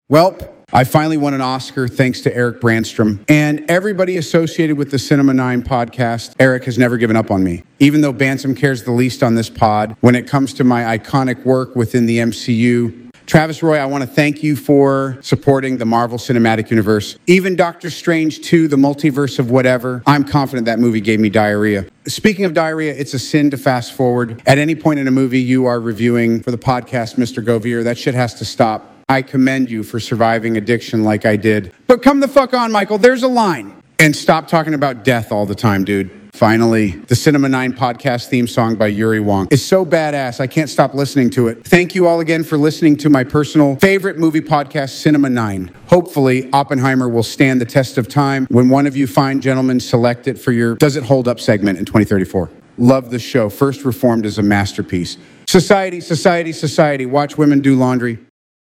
Welp, I finally won an Oscar thanks to Eric Brandstrom. And everybody associated with the Cinema 9 podcast, Eric has never given up on me. Even though Bantam cares the least on this pod, when it comes to my iconic work within the MCU, Travis Roy, I want to thank you for supporting the Marvel Cinematic Universe. Even Doctor Strange 2, the multiverse of whatever, I'm confident that movie gave me diarrhea. Speaking of diarrhea, it's a sin to fast forward. At any point in a movie you are reviewing for the podcast, Mr. Govier, that shit has to stop. I commend you for surviving addiction like I did. But come the fuck on, Michael, there's a line. And stop talking about death all the time, dude. Finally, the Cinema 9 podcast theme song by Yuri Wong is so badass, I can't stop listening to it. Thank you all again for listening to my personal favorite movie podcast, Cinema 9. Hopefully, Oppenheimer will stand the test of time when one of you fine gentlemen select it for your Does It Hold Up segment in 2034. Love the show. First Reformed is a masterpiece. Society, society, society. Watch women do laundry.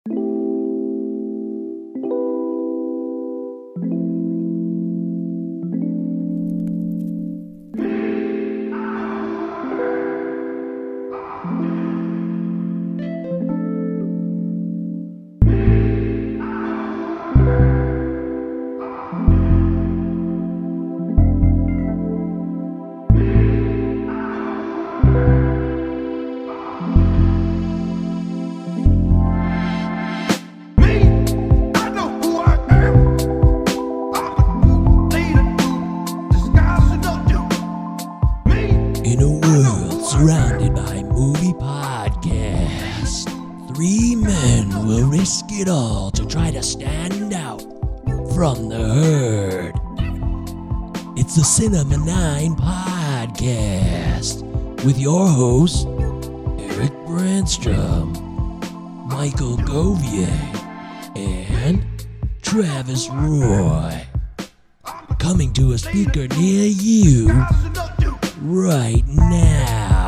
Cinema 9 podcast with your hosts Eric Brandstrom, Michael Govier, and Travis Roy. Coming to a speaker near you right now.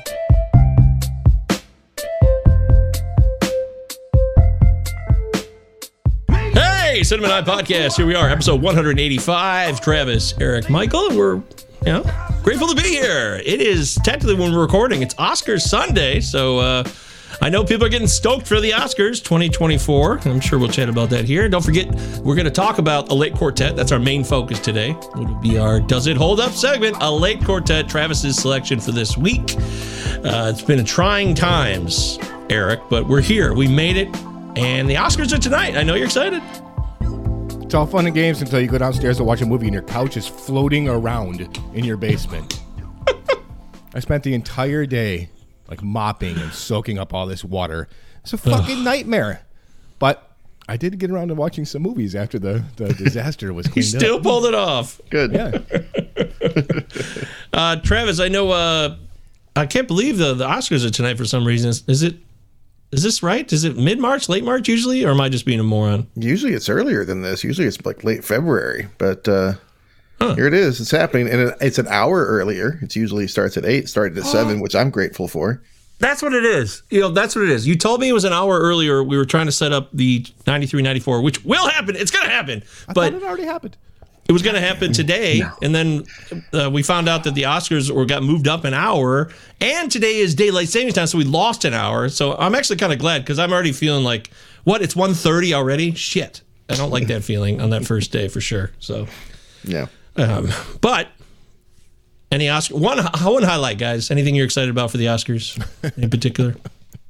Hey, Cinema 9 Podcast. Here we are, episode 185. Travis, Eric, Michael. We're, grateful to be here. It is technically when we're recording, it's Oscars Sunday. So I know people are getting stoked for the Oscars 2024. I'm sure we'll chat about that here. Don't forget, we're going to talk about A Late Quartet. That's our main focus today. It'll be our Does It Hold Up segment. A Late Quartet, Travis's selection for this week. It's been trying times, Eric, but we're here. We made it. And the Oscars are tonight. I know you're excited. It's all fun and games until you go downstairs to watch a movie and your couch is floating around in your basement. I spent the entire day mopping and soaking up all this water. It's a fucking nightmare. But I did get around to watching some movies after the disaster was cleaned up. You still pulled it off. Good. Yeah. Travis, I know I can't believe the Oscars are tonight for some reason. Is this right? Is it mid-March, late March usually, or am I just being a moron? Usually it's earlier than this. Usually it's late February, but here it is. It's happening, and it's an hour earlier. It usually starts at 8, started at 7, which I'm grateful for. That's what it is. That's what it is. You told me it was an hour earlier. We were trying to set up the 93, 94, which will happen. It's going to happen. I thought it already happened. It was going to happen today, and then we found out that the Oscars got moved up an hour, and today is daylight savings time, so we lost an hour. So I'm actually kind of glad because I'm already feeling like, what? It's 1:30 already? Shit, I don't like that feeling on that first day for sure. So yeah, but any Oscar one highlight, guys? Anything you're excited about for the Oscars in particular?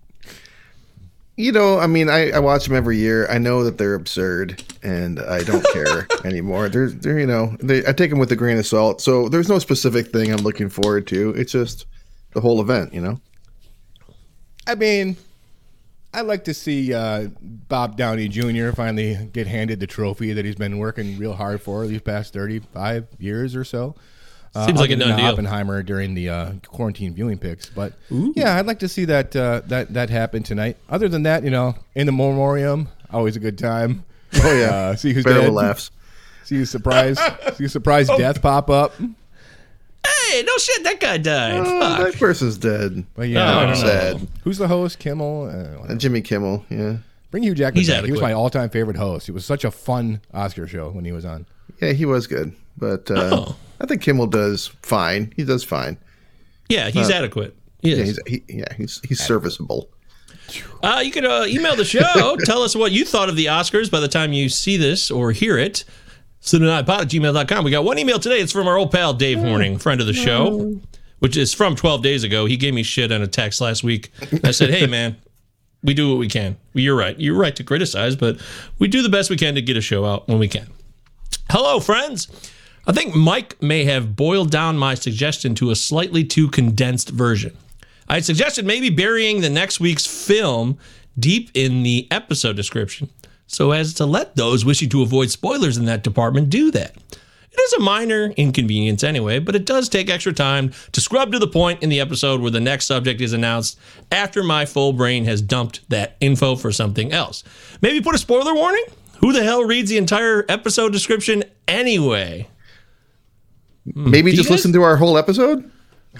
I watch them every year. I know that they're absurd, and I don't care anymore. I take them with a grain of salt. So there's no specific thing I'm looking forward to. It's just the whole event, I mean, I'd like to see Bob Downey Jr. finally get handed the trophy that he's been working real hard for these past 35 years or so. Seems like a done deal. Oppenheimer during the quarantine viewing picks, but yeah, I'd like to see that happen tonight. Other than that, in the memoriam, always a good time. Oh yeah, see who's Barrel dead. Laughs. See a surprise death pop up. Hey, no shit, that guy died. Oh, that person's dead. But yeah, I don't know. Sad. Who's the host? Kimmel. Jimmy Kimmel. Yeah. Bring Hugh Jackman He's back. adequate. He was my all-time favorite host. It was such a fun Oscar show when he was on. Yeah, he was good, but I think Kimmel does fine. He does fine. Yeah, he's adequate. He is. He's serviceable. You can email the show. Tell us what you thought of the Oscars by the time you see this or hear it. cinemanipod@gmail.com. We got one email today. It's from our old pal Dave Horning, friend of the show, which is from 12 days ago. He gave me shit on a text last week. I said, hey, man, we do what we can. You're right. You're right to criticize, but we do the best we can to get a show out when we can. Hello, friends. I think Mike may have boiled down my suggestion to a slightly too condensed version. I had suggested maybe burying the next week's film deep in the episode description so as to let those wishing to avoid spoilers in that department do that. It is a minor inconvenience anyway, but it does take extra time to scrub to the point in the episode where the next subject is announced after my full brain has dumped that info for something else. Maybe put a spoiler warning? Who the hell reads the entire episode description anyway? Maybe just listen to our whole episode?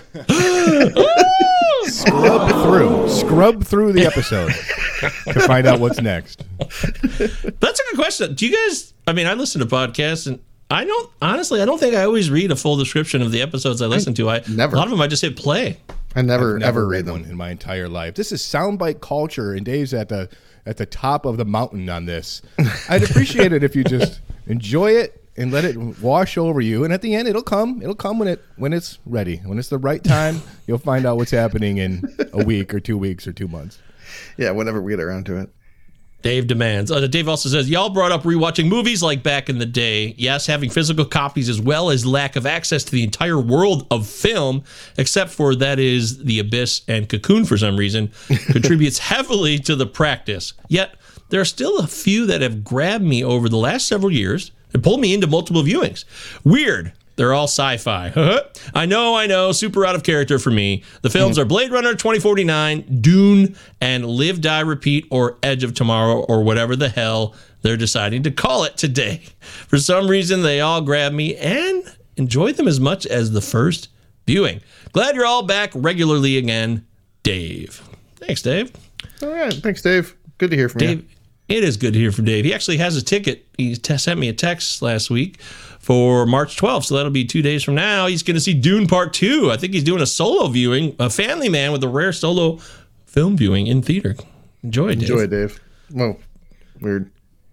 Scrub through the episode to find out what's next. That's a good question. Do you guys, I listen to podcasts and I don't think I always read a full description of the episodes I listen to. Never. A lot of them I just hit play. I've never ever read read one them in my entire life. This is soundbite culture, and Dave's at the top of the mountain on this. I'd appreciate it if you just enjoy it and let it wash over you. And at the end, it'll come. It'll come when it's ready. When it's the right time, you'll find out what's happening in a week or 2 weeks or 2 months. Yeah, whenever we get around to it. Dave demands. Dave also says, y'all brought up rewatching movies like back in the day. Yes, having physical copies as well as lack of access to the entire world of film, except for that is The Abyss and Cocoon for some reason, contributes heavily to the practice. Yet, there are still a few that have grabbed me over the last several years and pulled me into multiple viewings. Weird. They're all sci-fi. I know, super out of character for me. The films are Blade Runner 2049, Dune, and Live, Die, Repeat, or Edge of Tomorrow, or whatever the hell they're deciding to call it today. For some reason, they all grab me and enjoy them as much as the first viewing. Glad you're all back regularly again, Dave. Thanks, Dave. All right. Thanks, Dave. Good to hear from Dave, you. it is good to hear from Dave. He actually has a ticket. He sent me a text last week for March 12th, so that'll be 2 days from now. He's going to see Dune Part 2. I think he's doing a solo viewing, a family man with a rare solo film viewing in theater. Enjoy, Dave. Enjoy, Dave. Well, weird.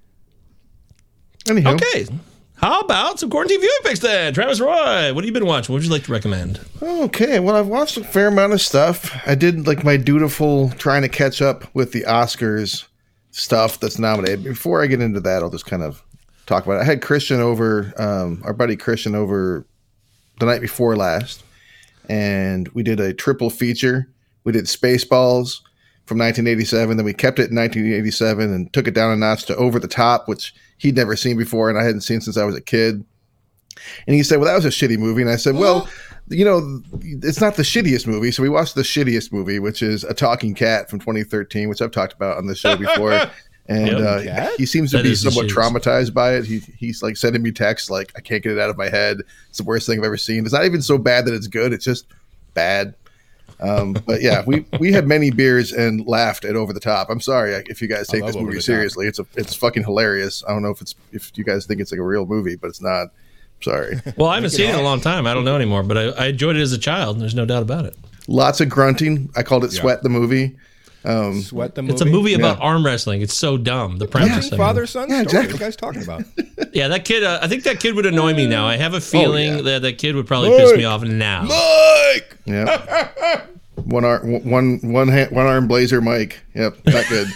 Anyhow. Okay. How about some quarantine viewing picks then? Travis Roy, what have you been watching? What would you like to recommend? Okay, well, I've watched a fair amount of stuff. I did like my dutiful trying to catch up with the Oscars stuff that's nominated. Before I get into that, I'll just kind of talk about it. I had Christian over, our buddy Christian over the night before last, and we did a triple feature. We did Spaceballs from 1987, then we kept it in 1987 and took it down a notch to Over the Top, which he'd never seen before and I hadn't seen since I was a kid. And he said, well, that was a shitty movie. And I said, well, you know, it's not the shittiest movie. So we watched the shittiest movie, which is A Talking Cat from 2013, which I've talked about on the show before. And he seems to be somewhat traumatized by it. He's like sending me texts like, I can't get it out of my head. It's the worst thing I've ever seen. It's not even so bad that it's good. It's just bad. But yeah, we had many beers and laughed at Over the Top. I'm sorry if you guys take this movie seriously. It's fucking hilarious. I don't know if you guys think it's like a real movie, but it's not. Sorry. Well, I haven't seen it in a long time. I don't know anymore, but I enjoyed it as a child. There's no doubt about it. Lots of grunting. I called it Sweat the Movie. Sweat the Movie? It's a movie about arm wrestling. It's so dumb. The premise. Father-son story. Exactly. What are you guys talking about? Yeah, that kid. I think that kid would annoy me now. I have a feeling that kid would probably piss me off now. Mike! Yeah. One arm blazer Mike. Yep, not good.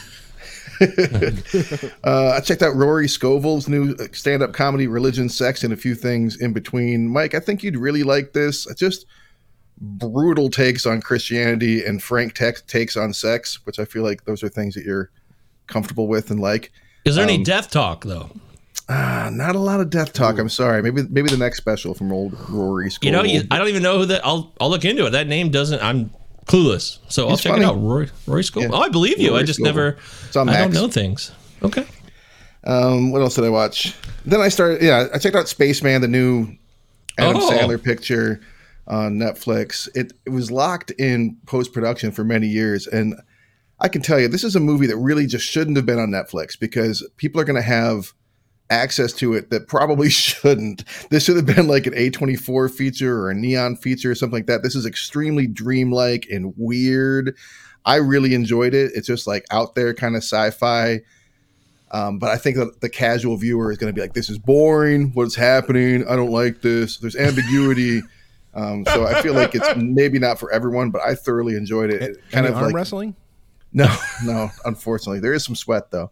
I checked out Rory Scovel's new stand-up comedy, Religion, Sex, and a Few Things in Between. Mike, I think you'd really like this. Just brutal takes on Christianity and frank takes on sex, which I feel like those are things that you're comfortable with and like. Is there any death talk though? Not a lot of death talk. I'm sorry. Maybe the next special from old Rory Scovel. You know, I don't even know who that. I'll look into it. That name doesn't. I'm clueless, so I'll check it out. Rory Scovel. Yeah. Oh, I believe you. Rory I just Scovel. Never. It's on Max. I don't know things. Okay. What else did I watch? Then I started. Yeah, I checked out Spaceman, the new Adam Sandler picture on Netflix. It was locked in post-production for many years, and I can tell you this is a movie that really just shouldn't have been on Netflix because people are going to have access to it that probably shouldn't. This should have been like an A24 feature or a Neon feature or something like that. This is extremely dreamlike and weird. I really enjoyed it. It's just like out there kind of sci-fi. But I think that the casual viewer is going to be like, this is boring. What's happening? I don't like this. There's ambiguity. So I feel like it's maybe not for everyone, but I thoroughly enjoyed it. Kind of arm wrestling? No, unfortunately. There is some sweat though.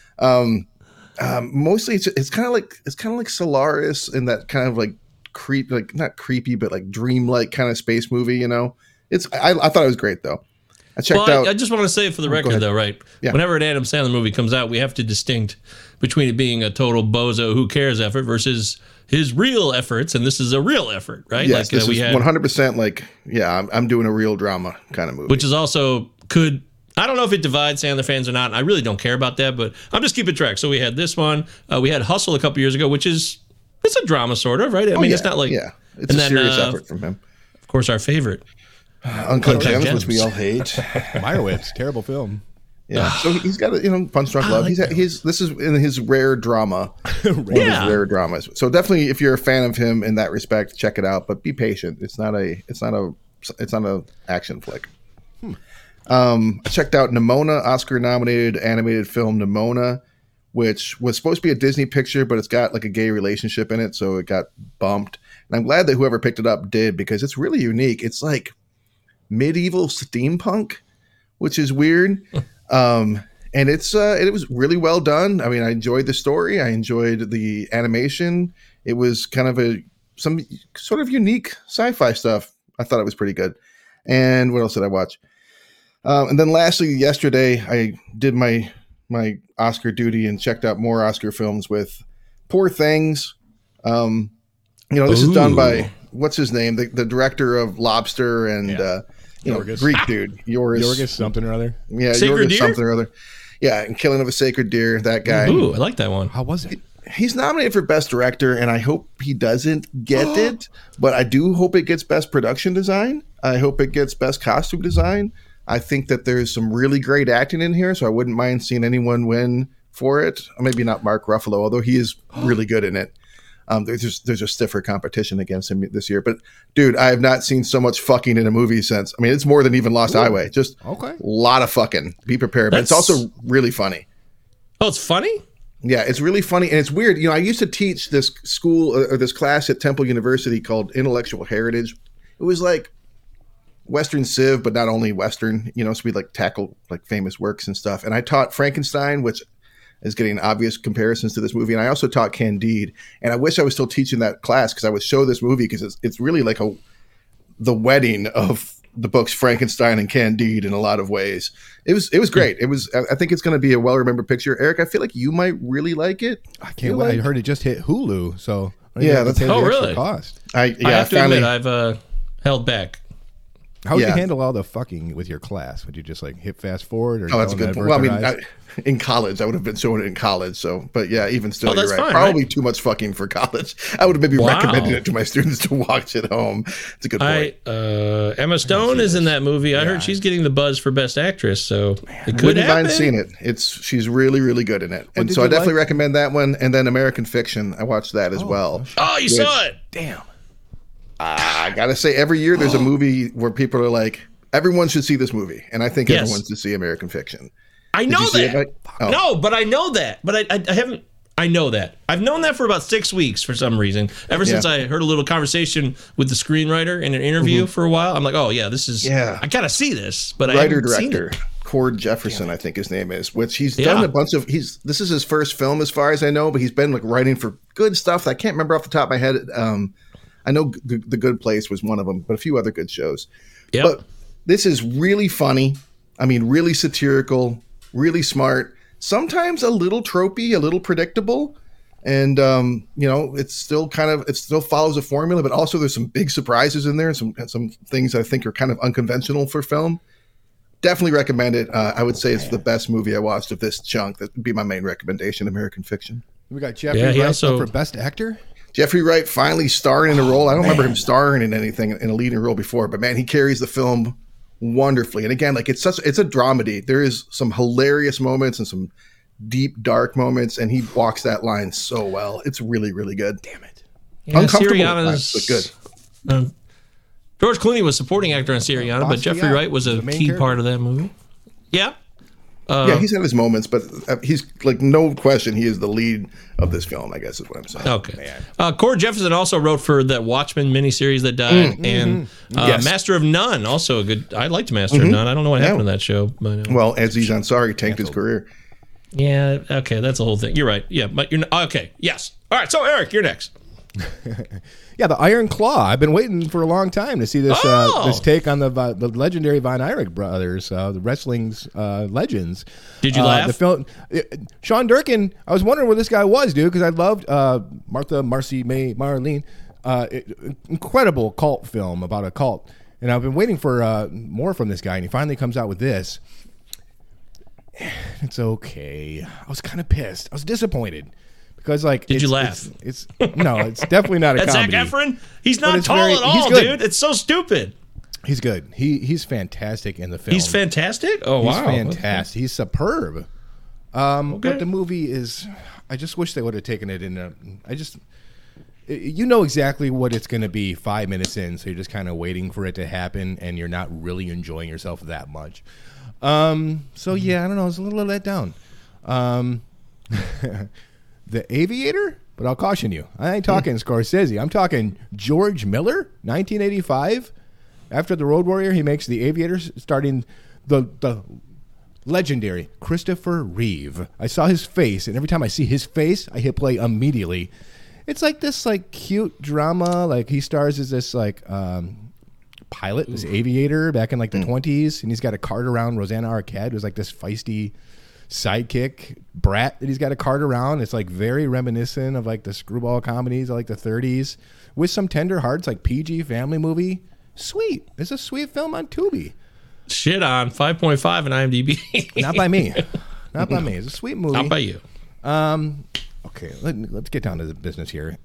Mostly it's kind of like Solaris in that kind of like not creepy, but like dreamlike kind of space movie, you know? I thought it was great though. I checked out. I just want to say for the record, though, right? Yeah. Whenever an Adam Sandler movie comes out, we have to distinct between it being a total bozo who cares effort versus his real efforts, and this is a real effort, right? Yes, this is 100% like, I'm doing a real drama kind of movie. Which is also I don't know if it divides Sandler fans or not. I really don't care about that, but I'm just keeping track. So we had this one. We had Hustle a couple years ago, which it's a drama sort of, right? I mean, it's not like it's a serious effort from him. Of course, our favorite. Uncut Gems, which we all hate. Meyerowitz, terrible film. Yeah, so he's got Punch Drunk Love. This is in his rare drama, one of his rare dramas. So definitely, if you're a fan of him in that respect, check it out. But be patient. It's not a action flick. I checked out Nimona, Oscar-nominated animated film Nimona, which was supposed to be a Disney picture, but it's got like a gay relationship in it, so it got bumped. And I'm glad that whoever picked it up did, because it's really unique. It's like medieval steampunk, which is weird. And it was really well done. I mean, I enjoyed the story. I enjoyed the animation. It was kind of some sort of unique sci-fi stuff. I thought it was pretty good. And what else did I watch? And then lastly, yesterday I did my Oscar duty and checked out more Oscar films with Poor Things. This is done by, what's his name? The director of Lobster and, Greek dude. Yorgos something or other. Yeah, Sacred Yorgos Deer? something or other. Yeah, and Killing of a Sacred Deer, that guy. Ooh, I like that one. How was it? He's nominated for Best Director, and I hope he doesn't get it, but I do hope it gets Best Production Design. I hope it gets Best Costume Design. I think that there's some really great acting in here, so I wouldn't mind seeing anyone win for it. Maybe not Mark Ruffalo, although he is really good in it. There's a stiffer competition against him this year. But, dude, I have not seen so much fucking in a movie since. I mean, it's more than even Lost Highway. Just a lot of fucking. Be prepared. But it's also really funny. Oh, it's funny? Yeah, it's really funny. And it's weird. I used to teach this school or this class at Temple University called Intellectual Heritage. It was like Western Civ, but not only Western, so we'd like tackle like famous works and stuff. And I taught Frankenstein, which is getting obvious comparisons to this movie. And I also taught Candide. And I wish I was still teaching that class because I would show this movie because it's really like the wedding of the books Frankenstein and Candide in a lot of ways. It was great. I think it's going to be a well-remembered picture. Eric, I feel like you might really like it. I can't wait. I heard it just hit Hulu. So that's really cost. I have to admit, I've held back. How would you handle all the fucking with your class? Would you just like hit fast forward? Or that's a good point. Well, I mean, in college, I would have been showing it in college. So, but yeah, even still, you're right. Fine, probably right? Too much fucking for college. I would have maybe recommended it to my students to watch at home. It's a good point. Emma Stone is in that movie. I heard she's getting the buzz for Best Actress, so it could Wouldn't happen. mind seeing it. She's really, really good in it. And so I definitely recommend that one. And then American Fiction, I watched that as well. Oh, you saw it? Damn. I gotta say, every year there's a movie where people are like, everyone should see this movie, and I think everyone should see American Fiction. I know that. No, but I know that. But I haven't. I know that. I've known that for about 6 weeks for some reason. Ever since I heard a little conversation with the screenwriter in an interview for a while, I'm like, oh yeah, this is. Yeah. I gotta see this, but I haven't seen it. Cord Jefferson, I think his name is, which he's done a bunch of. This is his first film, as far as I know, but he's been like writing for good stuff that I can't remember off the top of my head. I know The Good Place was one of them, but a few other good shows. Yep. But this is really funny. I mean, really satirical, really smart. Sometimes a little tropey, a little predictable, and it still follows a formula. But also, there's some big surprises in there, and some things I think are kind of unconventional for film. Definitely recommend it. I would say it's the best movie I watched of this chunk. That would be my main recommendation. American Fiction. We got Jeffrey Wright for Best Actor. Jeffrey Wright finally starring in a role. I don't remember him starring in anything in a leading role before, but man, he carries the film wonderfully. And again, like it's a dramedy. There is some hilarious moments and some deep, dark moments, and he walks that line so well. It's really, really good. Damn it. Yeah, uncomfortable, but good. George Clooney was supporting actor on Syriana, but Jeffrey Basquiat Wright was a the main key character. part of that movie. Yeah. Yeah, he's had his moments, but he's like no question he is the lead of this film. I guess is what I'm saying. Okay. Cord Jefferson also wrote for that Watchmen miniseries that died, and Yes. Master of None, also a good. I liked Master of None. I don't know what happened to that show, but Well, Aziz Ansari tanked his career. yeah. Okay, that's the whole thing. You're right. Yeah, but you're okay. Yes. All right. So Eric, you're next. Yeah, the Iron Claw. I've been waiting for a long time to see this this take on the legendary Von Erich brothers, the wrestling's legends. Did you laugh? The film, Sean Durkin. I was wondering where this guy was, dude, because I loved Martha, Marcy, May, Marlene. Incredible cult film about a cult, and I've been waiting for more from this guy, and he finally comes out with this. It's okay. I was kind of pissed. I was disappointed. Because Did you laugh? It's no, it's definitely not a That's comedy. Zac Efron. He's not it's tall very- at all, he's good. dude. It's so stupid. He's good. He's fantastic in the film. He's fantastic. Oh He's wow, fantastic. He's superb. But Okay. the movie is. I just wish they would have taken it in. You know exactly what it's going to be 5 minutes in, so you're just kind of waiting for it to happen, and you're not really enjoying yourself that much. So yeah, I don't know. It's a little let down. The Aviator, but I'll caution you. I ain't talking Scorsese. I'm talking George Miller, 1985. After The Road Warrior, he makes The Aviator, starting the legendary Christopher Reeve. I saw his face, and every time I see his face, I hit play immediately. It's like this cute drama. Like he stars as this pilot, this aviator back in the 20s, and he's got to cart around Rosanna Arquette, who's like this feisty sidekick brat that he's got to cart around. It's very reminiscent of the screwball comedies of the 30s with some tender hearts, PG family movie. Sweet. It's a sweet film on Tubi. Shit on 5.5 in IMDb. Not by me. Not by me. It's a sweet movie. Not by you. Okay, let's get down to the business here.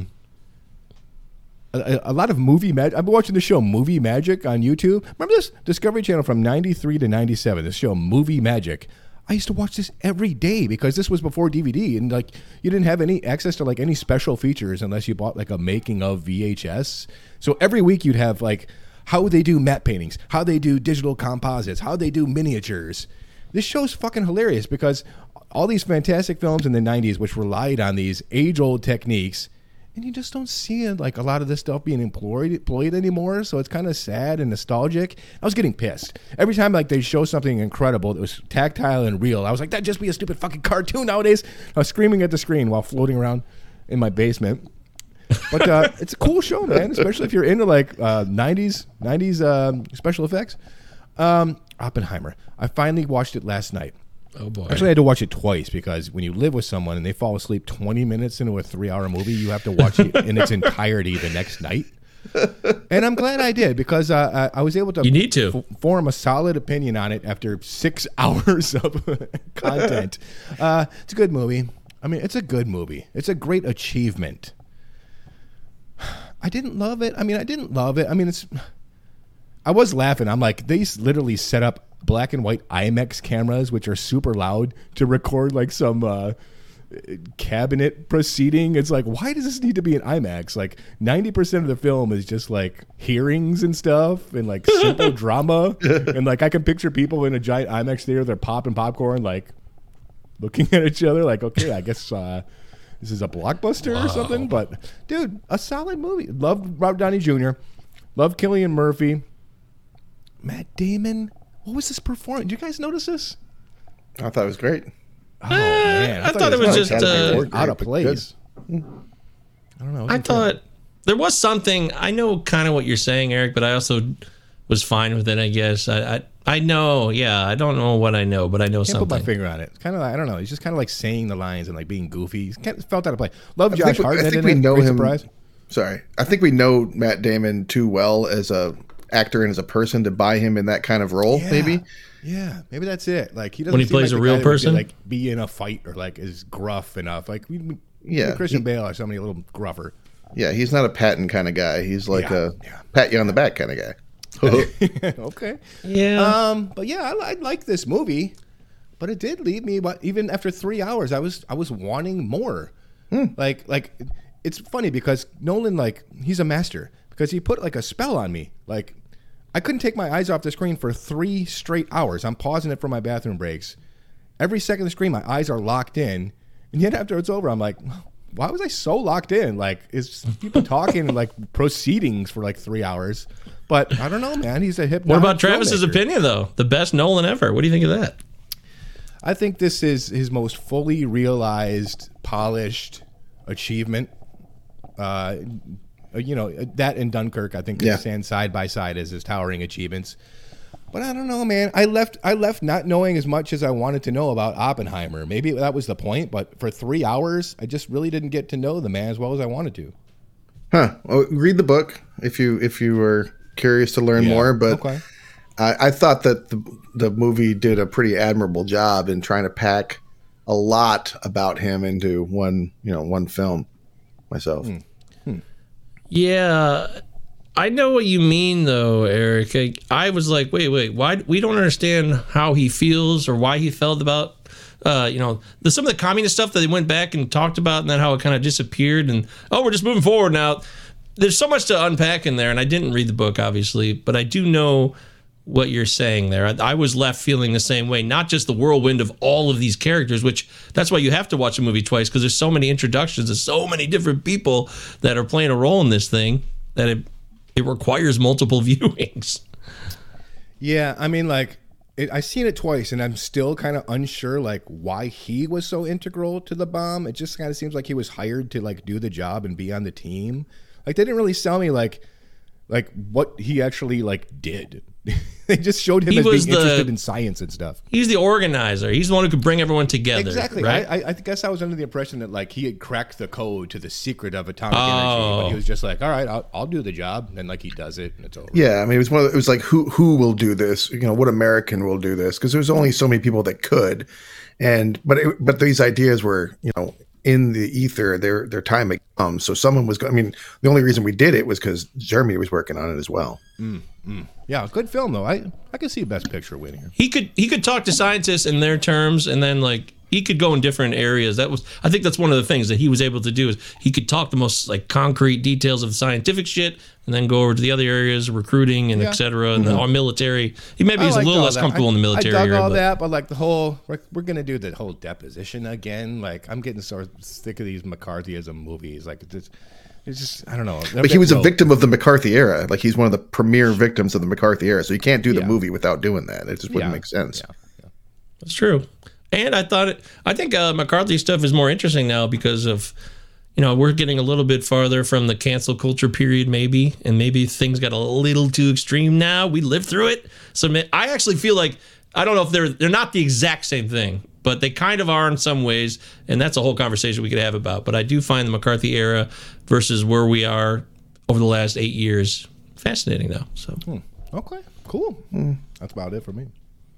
A lot of movie magic. I've been watching the show Movie Magic on YouTube. Remember this Discovery Channel from 93 to 97, this show Movie Magic. I used to watch this every day because this was before DVD, and you didn't have any access to any special features unless you bought a making of VHS. So every week you'd have how they do matte paintings, how they do digital composites, how they do miniatures. This show's fucking hilarious because all these fantastic films in the 90s which relied on these age-old techniques, and you just don't see a lot of this stuff being employed anymore. So it's kind of sad and nostalgic. I was getting pissed every time they show something incredible that was tactile and real. I was like, that'd just be a stupid fucking cartoon nowadays. I was screaming at the screen while floating around in my basement. But it's a cool show, man, especially if you're into 90s special effects. Oppenheimer. I finally watched it last night. Oh boy. Actually, I had to watch it twice because when you live with someone and they fall asleep 20 minutes into a 3-hour movie, you have to watch it in its entirety the next night. And I'm glad I did because I was able to You need to. form a solid opinion on it after 6 hours of content. It's a good movie. I mean, it's a good movie. It's a great achievement. I didn't love it. I mean, I was laughing. I'm like, they literally set up black and white IMAX cameras, which are super loud, to record some cabinet proceeding. It's why does this need to be an IMAX? 90% of the film is just hearings and stuff and simple drama. And I can picture people in a giant IMAX theater, they're popping popcorn, looking at each other okay, I guess this is a blockbuster or something. But dude, a solid movie. Loved Robert Downey Jr. Loved Cillian Murphy. Matt Damon. What was this performance? Did you guys notice this? I thought it was great. Oh man, I thought it was just out of place. I don't know. I thought there was something. I know kind of what you're saying, Eric, but I also was fine with it, I guess. I know, yeah. I don't know what I know, but I know Can't something. put my finger on it. It's kind of I don't know. He's just kind of saying the lines and being goofy. He's kind of felt out of place. Love Josh Hartnett. I think we know Great him. Surprise. Sorry, I think we know Matt Damon too well as a actor and as a person to buy him in that kind of role. Yeah. Maybe. Yeah, maybe that's it. He doesn't When he seem plays the a real guy that would person? be in a fight or is gruff enough. Yeah, Christian Bale or somebody a little gruffer. Yeah, he's not a Patton kind of guy. He's Yeah. pat you on the back kind of guy. Okay. Yeah. But yeah, I like this movie, but it did leave me. But even after 3 hours, I was wanting more. It's funny because Nolan, he's a master. because he put like a spell on me. Like, I couldn't take my eyes off the screen for 3 straight hours. I'm pausing it for my bathroom breaks. Every second of the screen, my eyes are locked in. And yet after it's over, I'm like, why was I so locked in? Like, it's people talking and like proceedings for like 3 hours. But I don't know, man. He's a hypnotic. What about Travis's opinion, though? The best Nolan ever. What do you think of that? I think this is his most fully realized, polished achievement. You know, that and Dunkirk, I think, stand side by side as his towering achievements. But I don't know, man. I left not knowing as much as I wanted to know about Oppenheimer. Maybe that was the point, but for 3 hours, I just really didn't get to know the man as well as I wanted to. Huh. Well, read the book if you were curious to learn more. But okay. I thought that the movie did a pretty admirable job in trying to pack a lot about him into one film myself. Yeah, I know what you mean, though, Eric. I was like, wait, why? We don't understand how he feels or why he felt about, some of the communist stuff that they went back and talked about, and then how it kind of disappeared. And we're just moving forward now. There's so much to unpack in there, and I didn't read the book, obviously, but I do know what you're saying there. I was left feeling the same way, not just the whirlwind of all of these characters, which that's why you have to watch a movie twice, because there's so many introductions of so many different people that are playing a role in this thing that it requires multiple viewings. Yeah, I mean, like, I've seen it twice, and I'm still kind of unsure, like, why he was so integral to the bomb. It just kind of seems like he was hired to, like, do the job and be on the team. Like, they didn't really sell me, like what he actually, like, did. They just showed him as being interested in science and stuff. He's the organizer. He's the one who could bring everyone together. Exactly. Right? I guess I was under the impression that, like, he had cracked the code to the secret of atomic energy, but he was just like, all right, I'll do the job, and like he does it, and it's over. Yeah, I mean, it was like who will do this? What American will do this? Because there's only so many people that could, but these ideas were in the ether. Their time had come. So someone was. I mean, the only reason we did it was because Jeremy was working on it as well. Yeah, good film though. I can see Best Picture winning. He could talk to scientists in their terms, and then like he could go in different areas. I think that's one of the things that he was able to do is he could talk the most like concrete details of the scientific shit, and then go over to the other areas, recruiting and et cetera, and our military. He maybe he's a little less comfortable in the military. I dug all that, but like the whole we're gonna do the whole deposition again. Like I'm getting so sick of these McCarthyism movies. Like it's just I don't know. But he was a victim of the McCarthy era. Like he's one of the premier victims of the McCarthy era. So you can't do the movie without doing that. It just wouldn't make sense. Yeah. That's true. And I think McCarthy stuff is more interesting now because of, we're getting a little bit farther from the cancel culture period maybe, and maybe things got a little too extreme now. We lived through it. So I actually feel like, I don't know if they're not the exact same thing, but they kind of are in some ways, and that's a whole conversation we could have about. But I do find the McCarthy era versus where we are over the last 8 years fascinating now. So okay, cool. That's about it for me.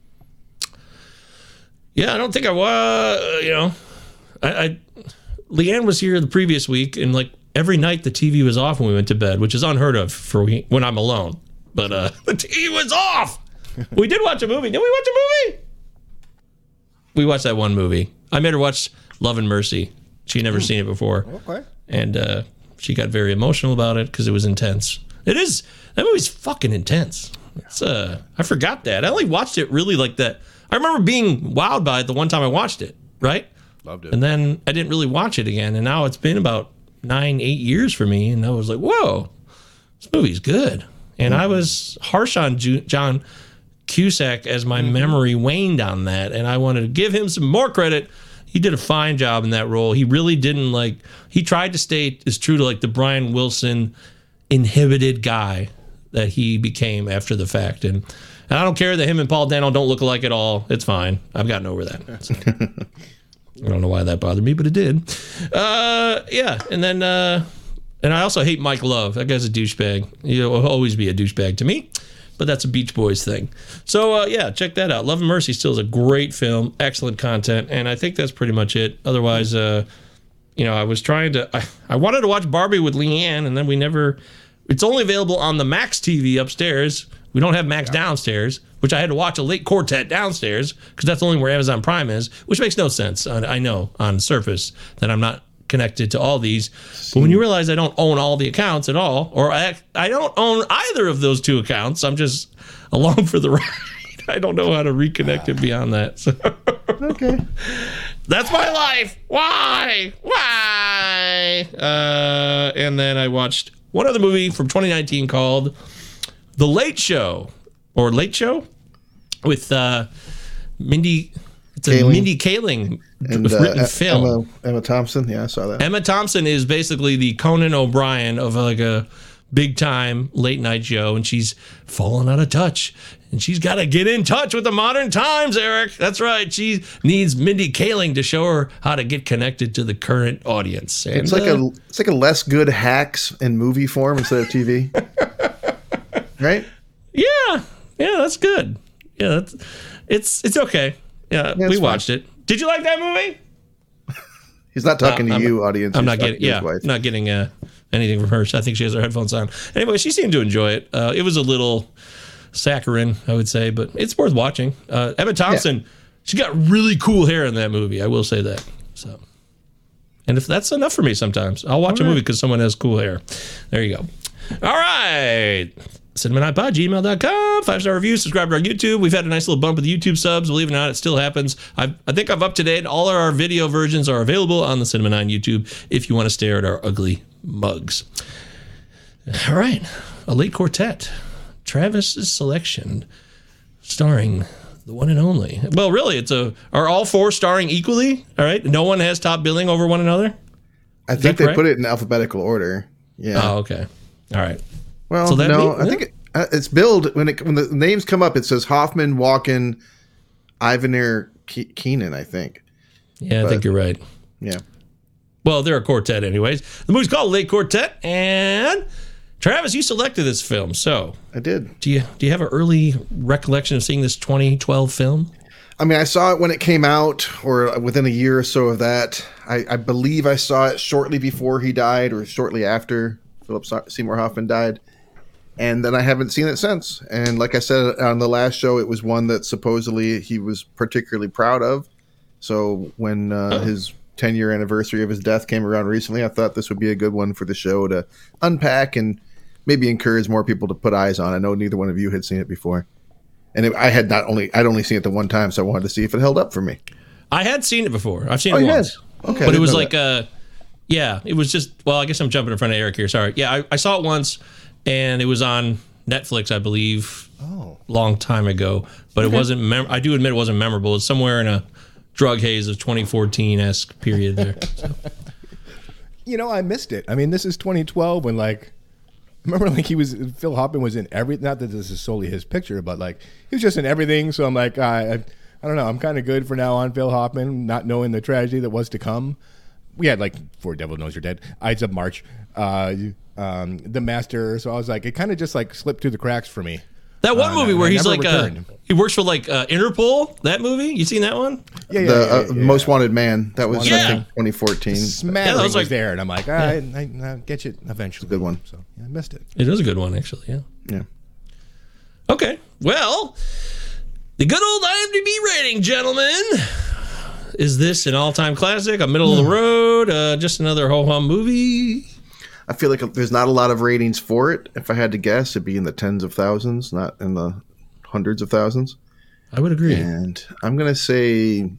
Yeah, I don't think I was, Leanne was here the previous week, and like every night the TV was off when we went to bed, which is unheard of for when I'm alone. But the TV was off. We did watch a movie. Did we watch a movie? We watched that one movie. I made her watch Love and Mercy. She had never seen it before. Okay. And she got very emotional about it because it was intense. It is. That movie's fucking intense. It's I forgot that. I only watched it really like that. I remember being wowed by it the one time I watched it, right? Loved it. And then I didn't really watch it again. And now it's been about 9-8 years for me. And I was like, whoa, this movie's good. And I was harsh on John Cusack as my memory waned on that. And I wanted to give him some more credit. He did a fine job in that role. He really didn't he tried to stay as true to like the Brian Wilson inhibited guy that he became after the fact. And I don't care that him and Paul Dano don't look alike at all. It's fine. I've gotten over that. So, I don't know why that bothered me, but it did. Yeah. And then, and I also hate Mike Love. That guy's a douchebag. He'll always be a douchebag to me, but that's a Beach Boys thing. So, yeah, check that out. Love and Mercy still is a great film, excellent content, and I think that's pretty much it. Otherwise, I was trying to, I wanted to watch Barbie with Leanne, and then we never, it's only available on the Max TV upstairs. We don't have Max downstairs, which I had to watch a late quartet downstairs because that's only where Amazon Prime is, which makes no sense. I know on surface that I'm not connected to all these. But when you realize I don't own all the accounts at all, or I don't own either of those two accounts, I'm just along for the ride. I don't know how to reconnect it beyond that. So. Okay. That's my life. Why? And then I watched one other movie from 2019 called The Late Show, or Late Show, with Mindy. It's a Kaling. Mindy Kaling And written film. Emma Thompson. Yeah, I saw that. Emma Thompson is basically the Conan O'Brien of like a big time late night show, and she's fallen out of touch. And she's got to get in touch with the modern times, Eric. That's right. She needs Mindy Kaling to show her how to get connected to the current audience. And, It's like a less good Hacks in movie form instead of TV. Right? yeah, that's good. Yeah, it's okay. Yeah, Yeah, we it's watched it. Did you like that movie? He's not talking to you, audience. I'm He's not talking getting. to his Yeah, wife. not getting anything from her. I think she has her headphones on. Anyway, she seemed to enjoy it. It was a little saccharine, I would say, but it's worth watching. Emma Thompson, she got really cool hair in that movie. I will say that. So, and if that's enough for me, sometimes I'll watch a movie because someone has cool hair. There you go. All right. CinemaNightPod@gmail.com. 5-star review. Subscribe to our YouTube. We've had a nice little bump with the YouTube subs. Believe it or not, it still happens. I think I've up to date. All of our video versions are available on the Cinema 9 YouTube if you want to stare at our ugly mugs. All right. A late quartet. Travis's selection, starring the one and only. Well, really, are all four starring equally? All right. No one has top billing over one another? I think they correct? put it in alphabetical order. Yeah. Oh, okay. All right. Well, So that no, mean- I think it's billed when the names come up. It says Hoffman, Walken, Ivanir, Keenan. I think. Yeah, I think you're right. Yeah. Well, they're a quartet anyways. The movie's called Late Quartet, and Travis, you selected this film. So I did. do you have an early recollection of seeing this 2012 film? I mean, I saw it when it came out, or within a year or so of that. I believe I saw it shortly before he died, or shortly after Philip Seymour Hoffman died. And then I haven't seen it since. And like I said on the last show, it was one that supposedly he was particularly proud of. So when his 10-year anniversary of his death came around recently, I thought this would be a good one for the show to unpack and maybe encourage more people to put eyes on. I know neither one of you had seen it before. And I'd only seen it the one time, so I wanted to see if it held up for me. I had seen it before. I've seen it you had? once. Okay, I But it didn't was know like that. it was just, well, I guess I'm jumping in front of Eric here. Sorry. Yeah, I saw it once, and it was on Netflix, I believe, long time ago. But it wasn't, I do admit it wasn't memorable. It's somewhere in a drug haze of 2014-esque period there. So. You know, I missed it. I mean, this is 2012 when, like, remember, like, Phil Hoffman was in everything. Not that this is solely his picture, but, like, he was just in everything. So I'm like, I don't know. I'm kind of good for now on Phil Hoffman, not knowing the tragedy that was to come. We had, like, For Devil Knows You're Dead, Ides of March, The Master. So I was like, it kind of just, like, slipped through the cracks for me. That one movie where I he's never like, returned. he works for like Interpol, that movie? You seen that one? Yeah. Most Wanted Man. That was, Yeah. I think, 2014. Smattering was was like- there, and I'm like, I'll get you eventually. good one. So yeah, I missed it. It is a good one, actually, yeah. Yeah. Okay, well, the good old IMDb rating, gentlemen. Is this an all-time classic, a middle of the road, just another ho-hum movie? I feel like there's not a lot of ratings for it. If I had to guess, it'd be in the tens of thousands, not in the hundreds of thousands. I would agree. And I'm going to say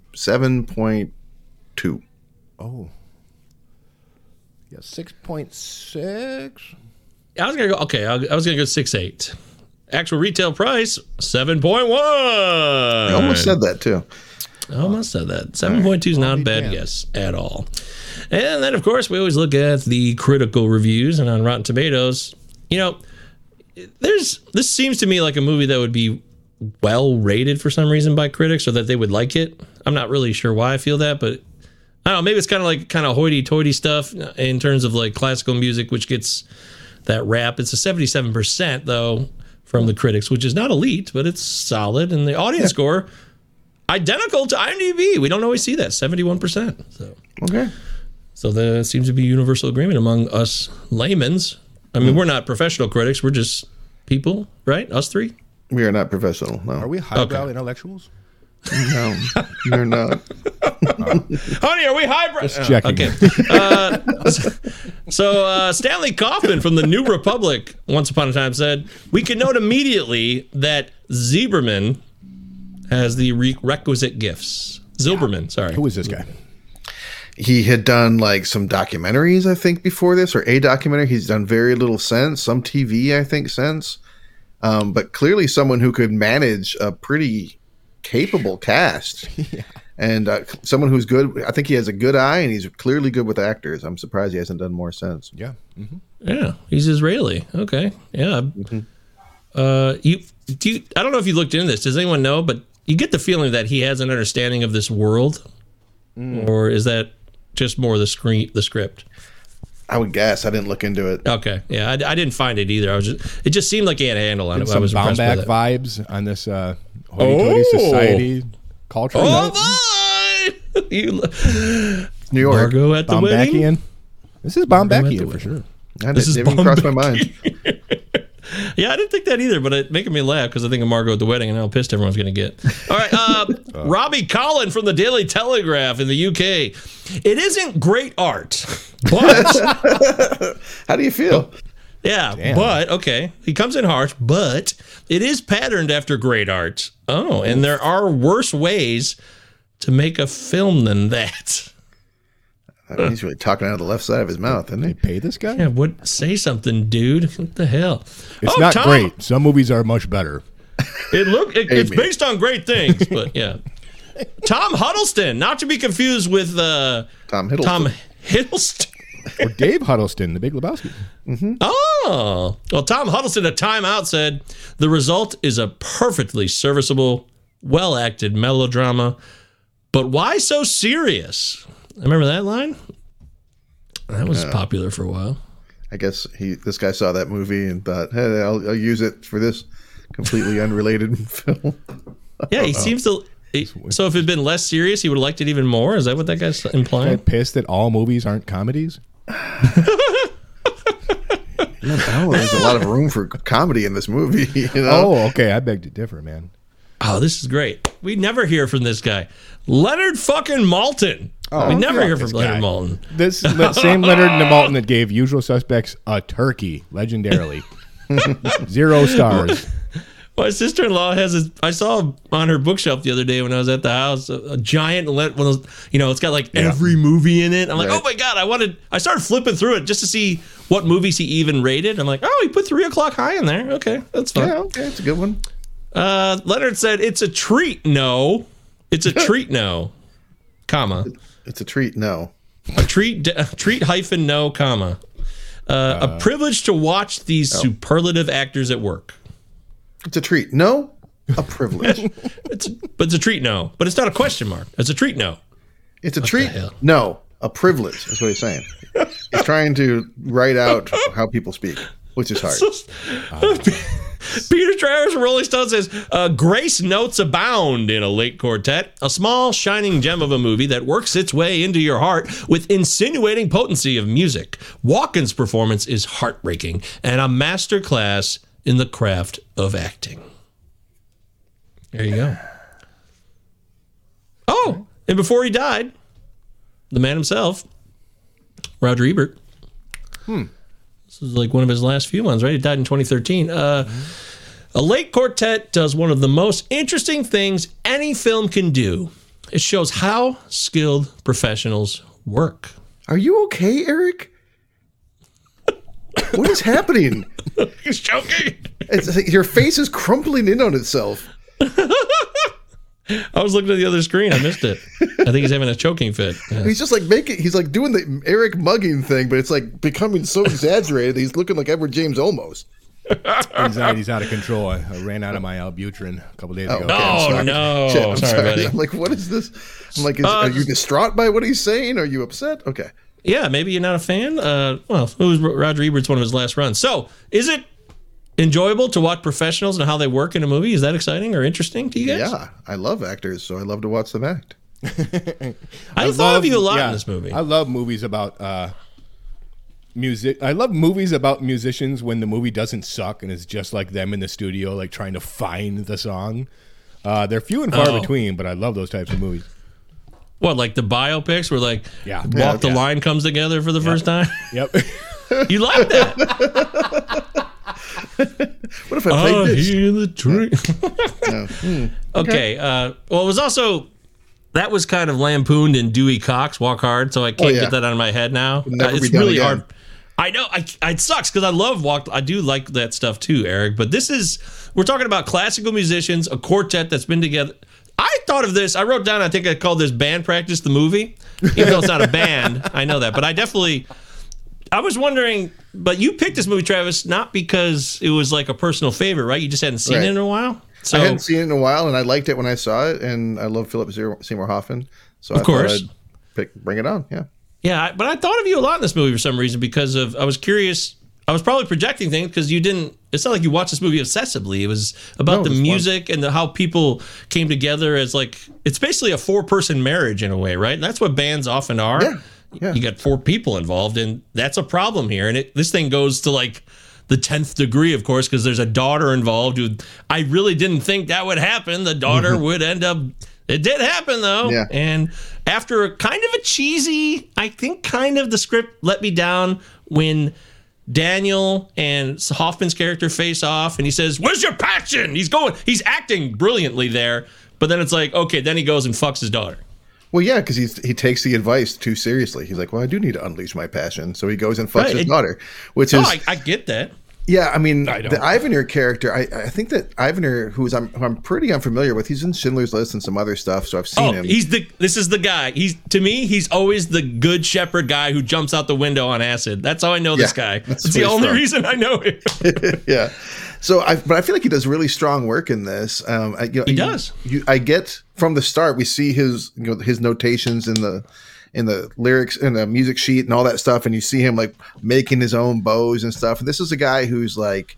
7.2. Oh. Yeah, 6.6. I was gonna go. Okay, I was gonna go 6.8. Actual retail price 7.1. I almost said that too. I almost said that. 7.2 is not a bad guess at all. And then, of course, we always look at the critical reviews, and on Rotten Tomatoes, you know, this seems to me like a movie that would be well rated for some reason by critics, or that they would like it. I'm not really sure why I feel that, but I don't know. Maybe it's kind of hoity-toity stuff in terms of like classical music, which gets that rap. It's a 77% though from the critics, which is not elite, but it's solid. And the audience score identical to IMDb. We don't always see that, 71%. So Okay. so there seems to be universal agreement among us laymen's. I mean, we're not professional critics. We're just people, right? Us three. We are not professional. No. Are we highbrow intellectuals? No, you're not. Honey, are we hybrid? Just checking. Okay. So Stanley Kaufman from the New Republic once upon a time said, we can note immediately that Zilberman has the requisite gifts. Zilberman, sorry. Who is this guy? He had done like some documentaries, I think, before this, or a documentary. He's done very little since, some TV, I think, since. But clearly someone who could manage a pretty capable cast. Yeah. And someone who's good. I think he has a good eye, and he's clearly good with actors. I'm surprised he hasn't done more since. Yeah. Mm-hmm. Yeah, he's Israeli. Okay. Yeah. Mm-hmm. I don't know if you looked into this. Does anyone know? But you get the feeling that he has an understanding of this world, or is that just more the script? I would guess. I didn't look into it. Okay. Yeah, I didn't find it either. It just seemed like he had a handle on it. Some I was impressed Baumbach with it. vibes on this hoity-toity society culture. Oh, boy! New York. Margot at the wedding? Baumbachian. This is Baumbachian for sure. This didn't even cross my mind. Yeah, I didn't think that either, but it making me laugh because I think of Margot at the wedding and how pissed everyone's going to get. All right, Robbie Collin from the Daily Telegraph in the UK. It isn't great art, but... How do you feel? Yeah, Damn. but, okay, he comes in harsh, but it is patterned after great art. Oh, and there are worse ways to make a film than that. He's really talking out of the left side of his mouth, isn't They he? pay this guy? Yeah, say something, dude. What the hell? It's Oh, not Tom. great. Some movies are much better. It's based on great things, but yeah. Tom Huddleston, not to be confused with Tom Hiddleston. Tom Hiddleston. Or Dave Huddleston, The Big Lebowski. Oh, well, Tom Huddleston at Time Out said the result is a perfectly serviceable, well-acted melodrama. But why so serious? Remember that line? That was popular for a while. I guess this guy saw that movie and thought, hey, I'll use it for this completely unrelated film. Yeah, he seems to. So if it had been less serious, he would have liked it even more? Is that what that guy's implying? I'm pissed that all movies aren't comedies. No, there's a lot of room for comedy in this movie. You know? Oh, okay. I beg to differ, man. Oh, this is great. We never hear from this guy. Leonard fucking Maltin. We never hear from Leonard Maltin. This same Leonard Maltin that gave Usual Suspects a turkey, legendarily. 0 stars. My sister-in-law has I saw on her bookshelf the other day when I was at the house, a giant, one of those, it's got like every movie in it. I'm like, oh my God, I started flipping through it just to see what movies he even rated. I'm like, oh, he put 3 O'Clock High in there. Okay, that's fine. Yeah, okay, it's a good one. Leonard said, it's a treat, no. It's a treat, no, comma. It's a treat, no. A treat hyphen no, comma. A privilege to watch these superlative actors at work. It's a treat, no. A privilege. It's a treat, no. But it's not a question mark. It's a treat, no. It's a treat, hell? no. A privilege is what he's saying. He's trying to write out how people speak, which is hard. Peter Travers from Rolling Stone says, grace notes abound in A Late Quartet, a small, shining gem of a movie that works its way into your heart with insinuating potency of music. Walken's performance is heartbreaking and a masterclass in the craft of acting. There you go. Oh, and before he died, the man himself, Roger Ebert. This is like one of his last few ones, right? He died in 2013. A Late Quartet does one of the most interesting things any film can do. It shows how skilled professionals work. Are you okay, Eric? What is happening? He's joking. It's like your face is crumpling in on itself. I was looking at the other screen. I missed it. I think he's having a choking fit. Yeah. He's just like he's like doing the Eric mugging thing, but it's like becoming so exaggerated that he's looking like Edward James Olmos. Anxiety's out of control. I ran out of my Albuterol a couple days ago. Okay, I'm sorry. no. Shit, I'm Sorry, buddy. I'm like, what is this? I'm like, are you distraught by what he's saying? Are you upset? Okay. Yeah, maybe you're not a fan. Well, it was Roger Ebert's one of his last runs. So, is it enjoyable to watch professionals and how they work in a movie? Is that exciting or interesting to you guys? Yeah, I love actors, so I love to watch them act. I thought of you a lot in this movie. I love movies about music. I love movies about musicians when the movie doesn't suck and it's just like them in the studio, like trying to find the song. They're few and far between, but I love those types of movies. What, like the biopics where like Walk the Line comes together for the first time? Yep. You like that? What if I played this? Hear the drink. No. Okay. Well, it was also that was kind of lampooned in Dewey Cox Walk Hard, so I can't get that out of my head now. Never It's be done really again. hard. I know. It sucks because I love Walk. I do like that stuff too, Eric. But we're talking about classical musicians, a quartet that's been together. I thought of this. I wrote down. I think I called this Band Practice the movie, even though it's not a band. I know that, but I was wondering. But you picked this movie, Travis, not because it was like a personal favorite, right? You just hadn't seen it in a while. So I hadn't seen it in a while, and I liked it when I saw it, and I love Philip Seymour Hoffman. So of course, bring it on. Yeah. Yeah, but I thought of you a lot in this movie for some reason because I was curious. I was probably projecting things because you didn't. It's not like you watched this movie obsessively. It was about the music and how people came together as it's basically a 4-person marriage in a way, right? And that's what bands often are. Yeah. You got 4 people involved, and that's a problem here. And this thing goes to the 10th degree, of course, because there's a daughter involved. Who I really didn't think that would happen. The daughter would end up. It did happen though. Yeah. And after a kind of a cheesy, I think kind of the script let me down when Daniel and Hoffman's character face off and he says, "Where's your passion?" He's acting brilliantly there. But then it's like, okay, then he goes and fucks his daughter. Well, yeah, because he takes the advice too seriously. He's like, well, I do need to unleash my passion. So he goes and fucks his daughter, which is... I get that. Yeah, I mean, the Ivanir character, I think that Ivanir, who I'm pretty unfamiliar with, he's in Schindler's List and some other stuff, so I've seen him. This is the guy. To me, he's always the good shepherd guy who jumps out the window on acid. That's how I know this guy. That's the only reason I know him. Yeah. So, but I feel like he does really strong work in this. He does. I get from the start, we see his notations in the lyrics and the music sheet and all that stuff, and you see him making his own bows and stuff. And this is a guy who's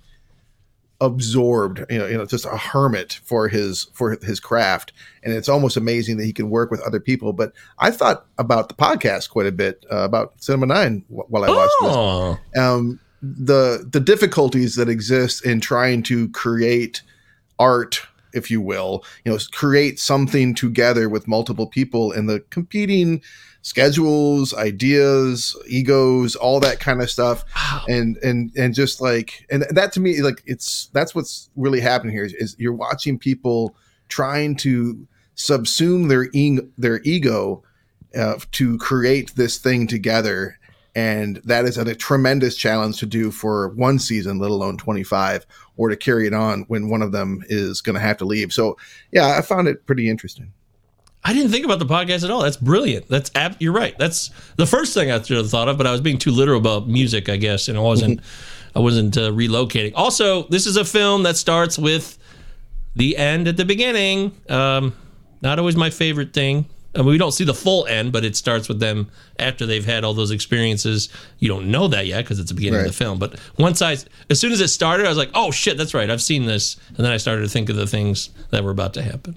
absorbed, just a hermit for his craft. And it's almost amazing that he can work with other people. But I thought about the podcast quite a bit about Cinema 9 while I watched this. The difficulties that exist in trying to create art, if you will, create something together with multiple people and the competing schedules, ideas, egos, all that kind of stuff. And just and that to me, that's what's really happening here is you're watching people trying to subsume their ego to create this thing together. And that is a tremendous challenge to do for one season, let alone 25, or to carry it on when one of them is going to have to leave. So, yeah, I found it pretty interesting. I didn't think about the podcast at all. That's brilliant. You're right. That's the first thing I should have thought of, but I was being too literal about music, I guess, and I wasn't relocating. Also, this is a film that starts with the end at the beginning. Not always my favorite thing. I mean, we don't see the full end, but it starts with them after they've had all those experiences. You don't know that yet because it's the beginning of the film. But as soon as it started, I was like, oh, shit, that's right. I've seen this. And then I started to think of the things that were about to happen.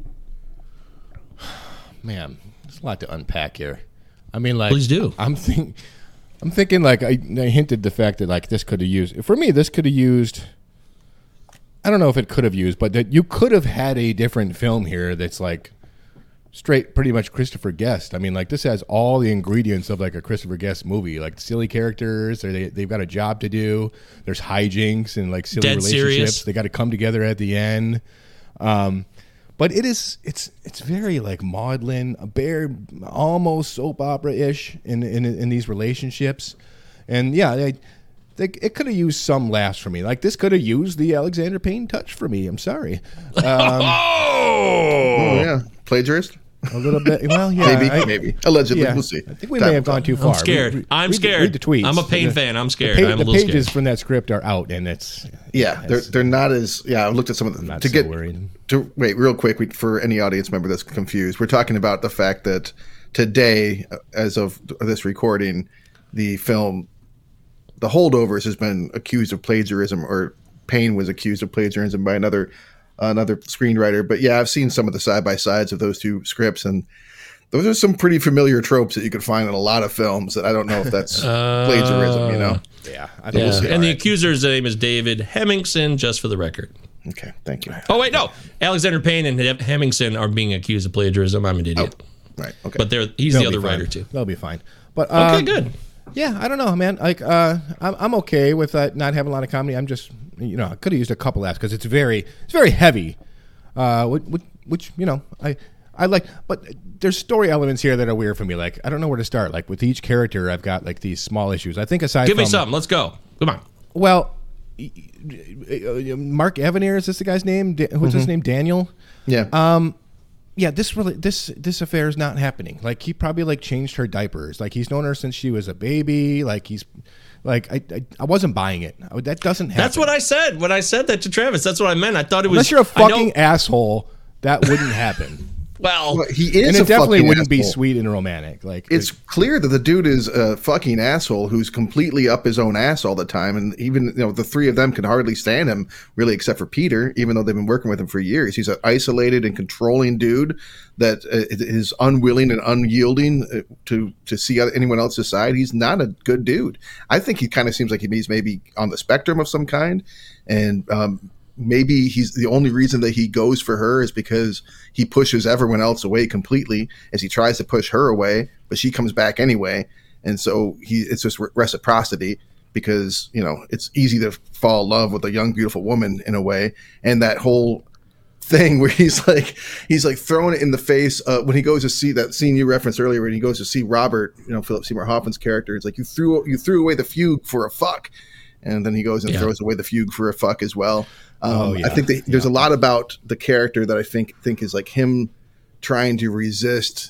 Man, there's a lot to unpack here. I mean, please do. I'm thinking I hinted the fact that this could have used, for me, this could have used, I don't know if it could have used, but that you could have had a different film here that's straight, pretty much Christopher Guest. I mean, this has all the ingredients of a Christopher Guest movie, silly characters. They've got a job to do. There's hijinks and silly Dead relationships. Serious. They got to come together at the end. But it's very maudlin, almost soap opera-ish in these relationships. And yeah, it could have used some laughs for me. This could have used the Alexander Payne touch for me. I'm sorry. Oh yeah, plagiarist. A little bit. Well, yeah. Maybe. Allegedly. Yeah, We'll see. I think we may have gone too far. I'm scared. I'm scared. Read the tweets. I'm a Payne fan. I'm scared. The I'm a little scared. pages from that script are out, and it's... they're not as... Yeah, I looked at some of them. I'm not so worried. Wait, real quick, for any audience member that's confused, we're talking about the fact that today, as of this recording, the film The Holdovers has been accused of plagiarism, or Payne was accused of plagiarism by another screenwriter. But yeah, I've seen some of the side-by-sides of those two scripts, and those are some pretty familiar tropes that you could find in a lot of films that I don't know if that's plagiarism, Yeah. And the accuser's name is David Hemmingson, just for the record. Okay, thank you. Oh wait, no. Alexander Payne and Hemmingson are being accused of plagiarism. I'm an idiot. Right. Okay. But he's They'll the other be fine. writer too. They'll be fine. But Okay, good. Yeah, I don't know, man. Like, I'm okay with not having a lot of comedy. I'm just, I could have used a couple laughs because it's very heavy. Which I like, but there's story elements here that are weird for me. Like, I don't know where to start. Like with each character, I've got like these small issues. I think aside Give from, me some. Let's go. Come on. Well, Mark Evanier, is this the guy's name? What's his name? Daniel. Yeah. Yeah, this affair is not happening. Like he probably like changed her diapers. Like he's known her since she was a baby. Like he's like I wasn't buying it. That doesn't happen. That's what I said when I said that to Travis. That's what I meant. I thought it was. Unless you're a fucking asshole, that wouldn't happen. Well, he is, and it definitely wouldn't be asshole. sweet and romantic. Like It's clear that the dude is a fucking asshole who's completely up his own ass all the time, and even the three of them can hardly stand him, really, except for Peter. Even though they've been working with him for years, he's an isolated and controlling dude that is unwilling and unyielding to see anyone else's side. He's not a good dude. I think he kind of seems like he's maybe on the spectrum of some kind, and maybe he's the only reason that he goes for her is because he pushes everyone else away completely as he tries to push her away, but she comes back anyway. And so it's just reciprocity because, it's easy to fall in love with a young, beautiful woman in a way. And that whole thing where he's like throwing it in the face when he goes to see that scene you referenced earlier, when he goes to see Robert, Philip Seymour Hoffman's character. It's like you threw away the fugue for a fuck. And then he goes and throws away the fugue for a fuck as well. I think there's a lot about the character that I think is like him trying to resist,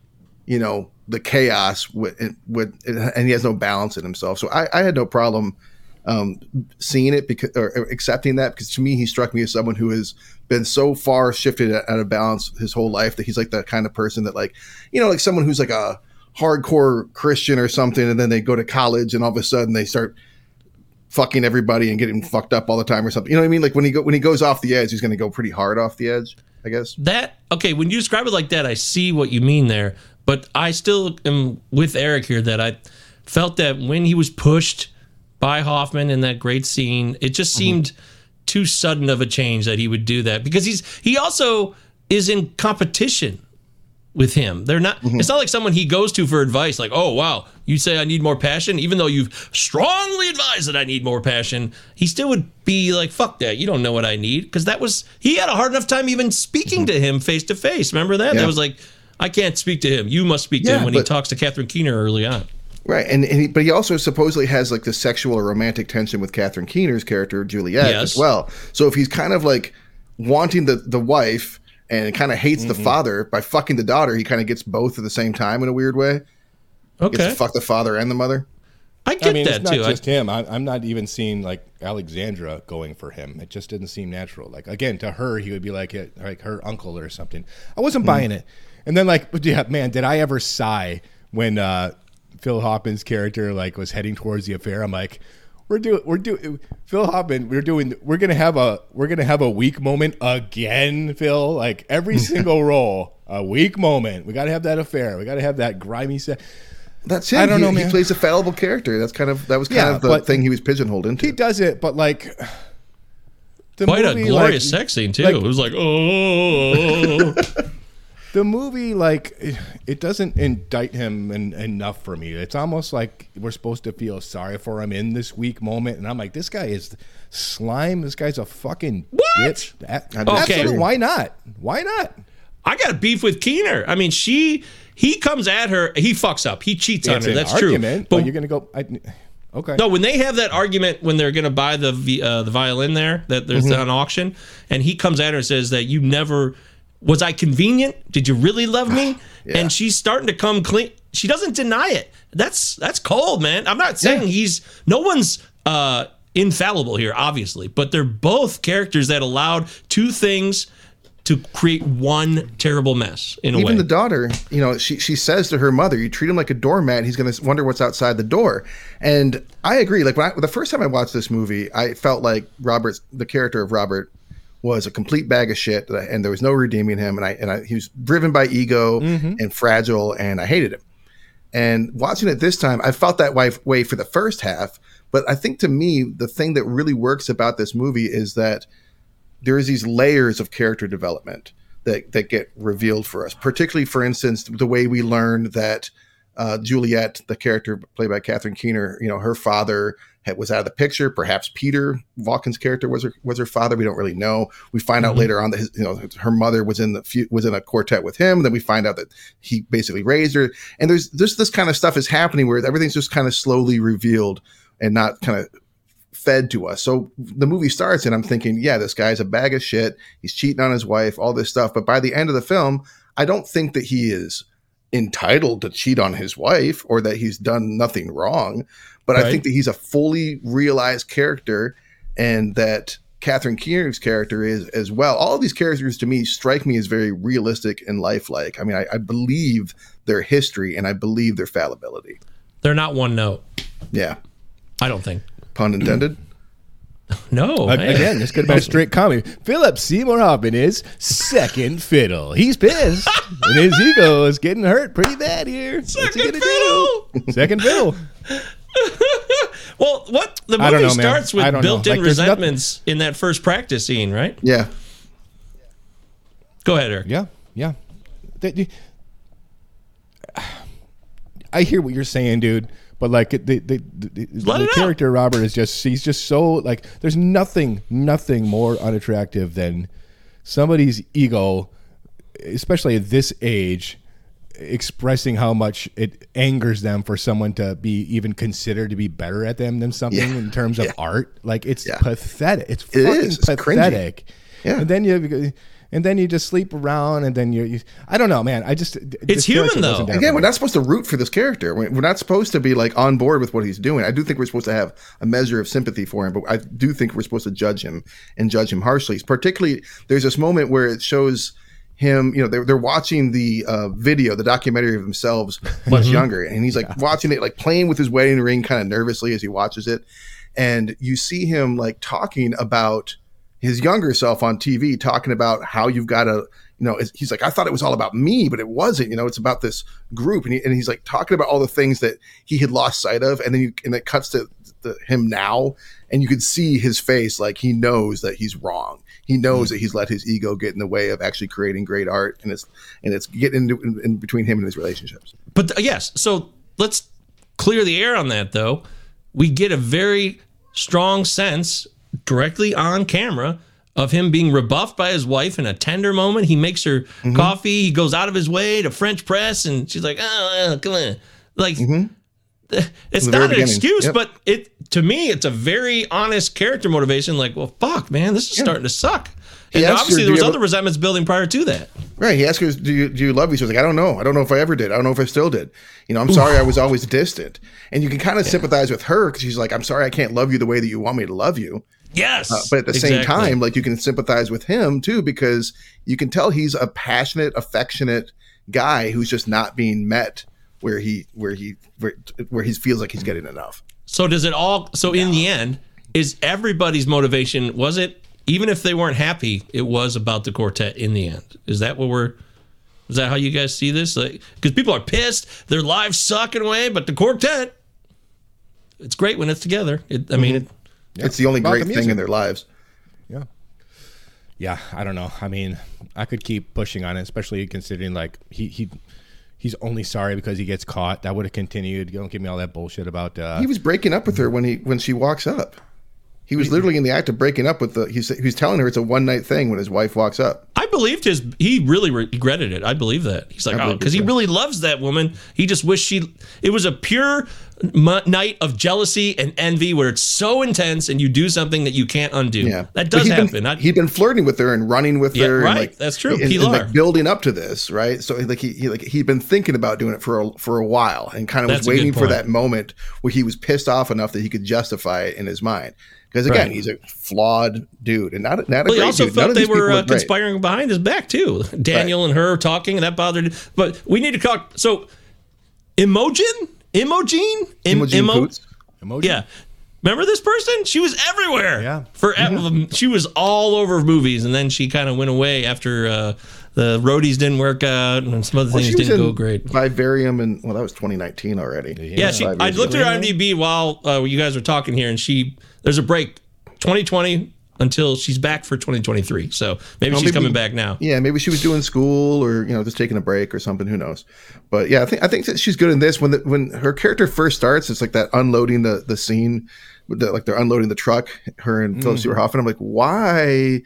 the chaos and he has no balance in himself. So I had no problem seeing it or accepting that, because to me he struck me as someone who has been so far shifted out of balance his whole life that he's like that kind of person that like someone who's like a hardcore Christian or something, and then they go to college and all of a sudden they start fucking everybody and getting fucked up all the time or something. You know what I mean? Like when he goes off the edge, he's going to go pretty hard off the edge, I guess. When you describe it like that, I see what you mean there. But I still am with Eric here that I felt that when he was pushed by Hoffman in that great scene, it just seemed too sudden of a change that he would do that, because he also is in competition with him. They're not. It's not like someone he goes to for advice. Like, oh wow, you say I need more passion, even though you've strongly advised that I need more passion. He still would be like, fuck that. You don't know what I need, because he had a hard enough time even speaking to him face to face. Remember that? Yeah. That was like, I can't speak to him. You must speak to him when he talks to Catherine Keener early on. Right, but he also supposedly has like the sexual or romantic tension with Catherine Keener's character Juliet as well. So if he's kind of like wanting the wife and kind of hates the father by fucking the daughter, he kind of gets both at the same time in a weird way. Okay, gets to fuck the father and the mother. I get that it's not too. just him. I'm not even seeing like Alexandra going for him. It just didn't seem natural. Like again, to her, he would be like her uncle or something. I wasn't buying it. And then did I ever sigh when Phil Hoffman's character like was heading towards the affair? I'm like, we're Phil Hoffman. We're gonna have a weak moment again, Phil. Like every single role, a weak moment. We got to have that affair. We got to have that grimy set. That's him. I don't know, man. He plays a fallible character. That was kind of the thing he was pigeonholed into. He does it, but like quite a glorious sex scene too. It was like, oh. The movie, like, it doesn't indict him enough for me. It's almost like we're supposed to feel sorry for him in this weak moment. And I'm like, this guy is slime. This guy's a fucking bitch. Absolutely. Why not? Why not? I got a beef with Keener. I mean, he comes at her. He fucks up. He cheats on her. That's true. But you're going to go... Okay. No, when they have that argument when they're going to buy the violin there, that there's on auction, and he comes at her and says that you never... Was I convenient? Did you really love me? Yeah. And she's starting to come clean. She doesn't deny it. That's cold, man. I'm not saying no one's infallible here, obviously, but they're both characters that allowed two things to create one terrible mess in a way. Even the daughter, she says to her mother, you treat him like a doormat, he's going to wonder what's outside the door. And I agree. Like the first time I watched this movie, I felt like the character of Robert was a complete bag of shit, and there was no redeeming him. And he was driven by ego and fragile, and I hated him. And watching it this time, I felt that way for the first half. But I think to me, the thing that really works about this movie is that there is these layers of character development that get revealed for us. Particularly, for instance, the way we learned that Juliet, the character played by Catherine Keener, her father was out of the picture. Perhaps Peter Walken's character was her father. We don't really know. We find out later on that her mother was in a quartet with him. Then we find out that he basically raised her. And there's this kind of stuff is happening where everything's just kind of slowly revealed and not kind of fed to us. So the movie starts and I'm thinking, yeah, this guy's a bag of shit. He's cheating on his wife, all this stuff. But by the end of the film, I don't think that he is entitled to cheat on his wife or that he's done nothing wrong. But I think that he's a fully realized character and that Catherine Keener's character is as well. All of these characters to me strike me as very realistic and lifelike. I mean, I believe their history and I believe their fallibility. They're not one note. Yeah. I don't think. Pun intended? No. Again, this could have been a straight comedy. Philip Seymour Hoffman is second fiddle. He's pissed. And his ego is getting hurt pretty bad here. Second fiddle. Second fiddle. Well, the movie starts with built-in resentments in that first practice scene, right? Yeah. Go ahead, Eric. Yeah. I hear what you're saying, dude. But like the character Robert is he's just so like there's nothing more unattractive than somebody's ego, especially at this age, expressing how much it angers them for someone to be even considered to be better at them than something in terms of art. Like it's pathetic. It's fucking pathetic. Yeah. And then you just sleep around, and then I don't know, man. It's human though. Again, we're not supposed to root for this character. We're not supposed to be like on board with what he's doing. I do think we're supposed to have a measure of sympathy for him, but I do think we're supposed to judge him harshly. Particularly, there's this moment where it shows him, they're watching the video, the documentary of themselves much younger, and he's like watching it, like playing with his wedding ring kind of nervously as he watches it, and you see him like talking about his younger self on TV, talking about how you've got to, he's like, I thought it was all about me, but it wasn't, it's about this group. And he's like talking about all the things that he had lost sight of. And then it cuts to him now, and you could see his face. Like he knows that he's wrong. He knows that he's let his ego get in the way of actually creating great art. And it's getting in between him and his relationships. But yes. So let's clear the air on that though. We get a very strong sense directly on camera of him being rebuffed by his wife in a tender moment. He makes her coffee. He goes out of his way to French press, and she's like, "Oh, come on!" Like, it's not an excuse, but to me, it's a very honest character motivation. Like, well, fuck, man, this is starting to suck. And obviously, there was other resentments building prior to that. Right. He asked her, do you love me? She was like, I don't know. I don't know if I ever did. I don't know if I still did. I'm sorry I was always distant. And you can kind of sympathize with her because she's like, I'm sorry I can't love you the way that you want me to love you. Yes. But at the same time, like you can sympathize with him too, because you can tell he's a passionate, affectionate guy who's just not being met where he feels like he's getting enough. So in the end, is everybody's motivation, was it, even if they weren't happy, it was about the quartet in the end? Is that how you guys see this? Like, because people are pissed, their lives suck in a way, but the quartet, it's great when it's together. It's the only great thing in their lives. Yeah. Yeah, I don't know. I mean, I could keep pushing on it, especially considering like he's only sorry because he gets caught. That would have continued. Don't give me all that bullshit about he was breaking up with her when she walks up. He was literally in the act of breaking up with he's telling her it's a one-night thing when his wife walks up. I believed he really regretted it. I believe that. He's like, because he really loves that woman. He just wished it was a pure night of jealousy and envy where it's so intense and you do something that you can't undo. Yeah. That does happen. He'd been flirting with her and running with her. Right. And like, that's true. And like building up to this, right? So like he'd been thinking about doing it for a while and kind of was waiting for that moment where he was pissed off enough that he could justify it in his mind. Because again, he's a flawed dude, and not a great dude. He also felt they were conspiring behind his back too. Daniel and her talking, and that bothered. But we need to talk. So, Imogen. Yeah, remember this person? She was everywhere. Yeah, she was all over movies, and then she kind of went away after the roadies didn't work out, and some other things didn't go great. Vivarium, and that was 2019 already. Yeah, I looked at her IMDb while you guys were talking here, and there's a break. 2020, until she's back for 2023. So maybe she's coming back now. Yeah, maybe she was doing school or just taking a break or something. Who knows? But yeah, I think that she's good in this. When her character first starts, it's like that unloading the scene, like they're unloading the truck. Her and Philip Seymour Hoffman. I'm like, why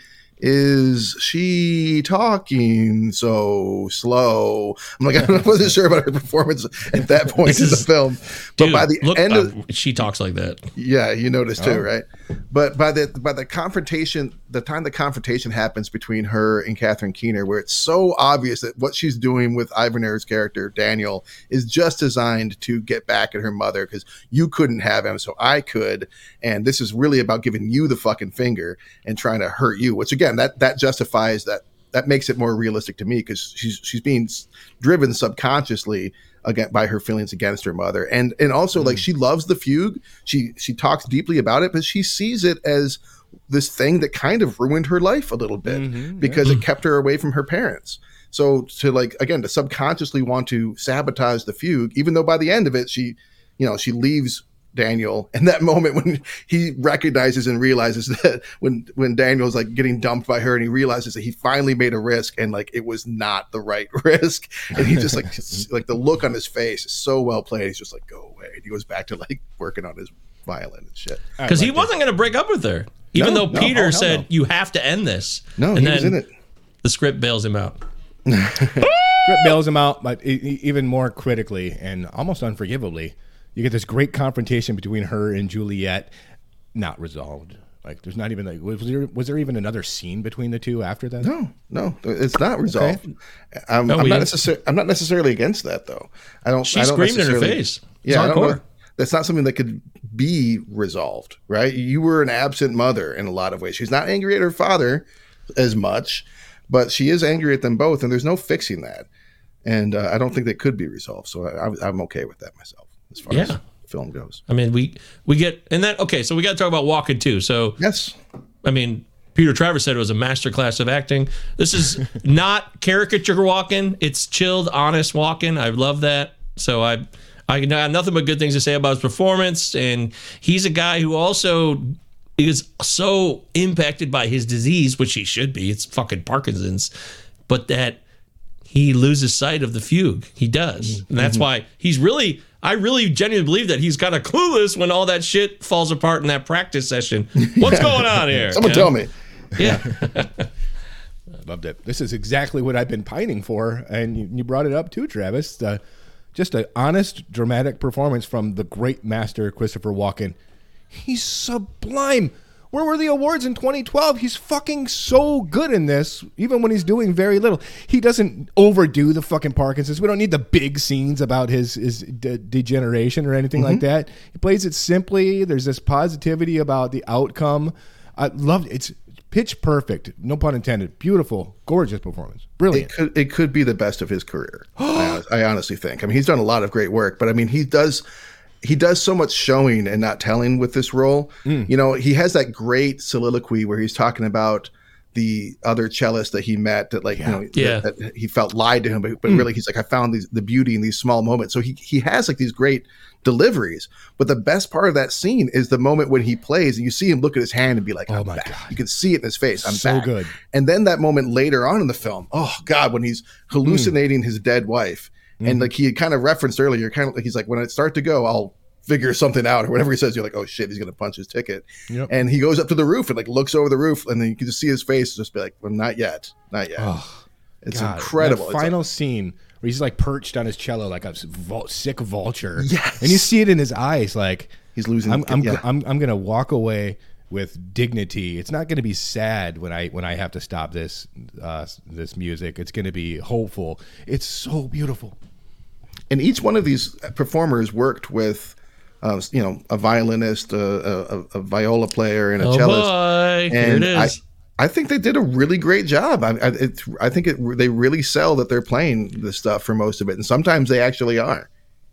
is she talking so slow? I'm like, I wasn't sure about her performance at that point in the film. But dude, by the end of she talks like that. yeah, you noticed too, right? But by the confrontation, the time the confrontation happens between her and Catherine Keener, where it's so obvious that what she's doing with Ivan Ayre's character Daniel is just designed to get back at her mother, because you couldn't have him, so I could, and this is really about giving you the fucking finger and trying to hurt you. Which again, that justifies that. That makes it more realistic to me, because she's being driven subconsciously again by her feelings against her mother, and also like she loves the fugue. She talks deeply about it, but she sees it as this thing that kind of ruined her life a little bit because it kept her away from her parents. So to subconsciously want to sabotage the fugue, even though by the end of it she leaves Daniel, and that moment when he recognizes and realizes that when Daniel's like getting dumped by her, and he realizes that he finally made a risk and like it was not the right risk, and he just like the look on his face is so well played. He's just like, go away, and he goes back to like working on his violin and shit, because he wasn't going to break up with her, even though Peter said you have to end this. No, and he then was in it. The script bails him out. Script bails him out, but even more critically and almost unforgivably, you get this great confrontation between her and Juliet, not resolved. Like there's not even was there even another scene between the two after that? No, it's not resolved. Okay. I'm not necessarily against that though. She screamed in her face. Yeah, I don't know. That's not something that could be resolved, right? You were an absent mother in a lot of ways. She's not angry at her father as much, but she is angry at them both, and there's no fixing that. And I don't think that could be resolved. So I'm okay with that myself as far as film goes. I mean, we get, and then, okay, so we got to talk about Walken too. So, yes. I mean, Peter Travers said it was a masterclass of acting. This is not caricature Walken. It's chilled, honest Walken. I love that. So I have nothing but good things to say about his performance. And he's a guy who also is so impacted by his disease, which he should be. It's fucking Parkinson's. But that he loses sight of the fugue. He does. And that's why I really genuinely believe that he's kind of clueless when all that shit falls apart in that practice session. What's going on here? Someone tell me. Yeah. Loved it. This is exactly what I've been pining for. And you brought it up too, Travis. Just an honest, dramatic performance from the great master, Christopher Walken. He's sublime. Where were the awards in 2012? He's fucking so good in this, even when he's doing very little. He doesn't overdo the fucking Parkinson's. We don't need the big scenes about his degeneration or anything like that. He plays it simply. There's this positivity about the outcome. I loved it. It's pitch perfect. No pun intended. Beautiful, gorgeous performance. Brilliant. It could be the best of his career. I honestly think. I mean, he's done a lot of great work, but I mean, he does so much showing and not telling with this role. He has that great soliloquy where he's talking about the other cellist that he met that that he felt lied to him, but really he's like, I found the beauty in these small moments. So he has like these great deliveries, but the best part of that scene is the moment when he plays and you see him look at his hand and be like, oh my God, you can see it in his face. I'm so back. Good. And then that moment later on in the film, oh God, when he's hallucinating his dead wife. And like he had kind of referenced earlier, kind of like he's like, when it starts to go, I'll figure something out, or whatever he says. You're like, oh shit, he's gonna punch his ticket. Yep. And he goes up to the roof and like looks over the roof, and then you can just see his face just be like, well, not yet. Oh, it's God, incredible. That final scene where he's like perched on his cello like a sick vulture. Yes, and you see it in his eyes, like he's losing. I'm gonna walk away with dignity. It's not going to be sad when I have to stop this music. It's going to be hopeful. It's so beautiful. And each one of these performers worked with, a violinist, a viola player, and a cellist. Boy. Here it is. I think they did a really great job. I think they really sell that they're playing this stuff for most of it, and sometimes they actually are.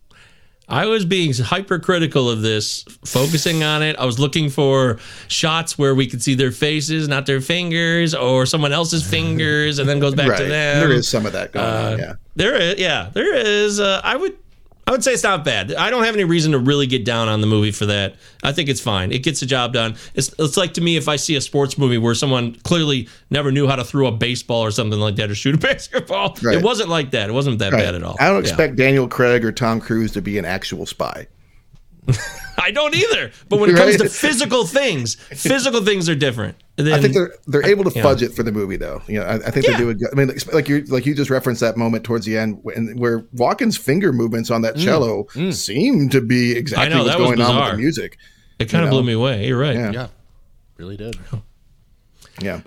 I was being hypercritical of this, focusing on it. I was looking for shots where we could see their faces, not their fingers, or someone else's fingers, and then goes back to them. There is some of that going on, yeah. There is. I'm I would say it's not bad. I don't have any reason to really get down on the movie for that. I think it's fine. It gets the job done. It's like, to me, if I see a sports movie where someone clearly never knew how to throw a baseball or something like that or shoot a basketball, Right. It wasn't like that. It wasn't that bad at all. I don't expect Daniel Craig or Tom Cruise to be an actual spy. I don't either. But when it comes Right. to physical things are different. I think they're able to fudge it for the movie, though. I think they do. I mean, like you just referenced that moment towards the end where Walken's finger movements on that cello seem to be exactly what's going on with the music. It kind of blew me away. You're right. Yeah. Yeah, really did. Yeah.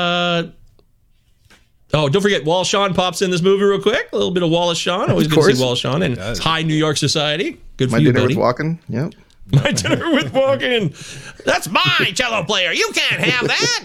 Oh, don't forget, Wallace Shawn pops in this movie real quick. A little bit of Wallace Shawn. Always Of good to see course. Wallace Shawn in high New York society. Good for My you, dinner buddy. with Walken. Yep. My dinner with Walken. That's my cello player. You can't have that.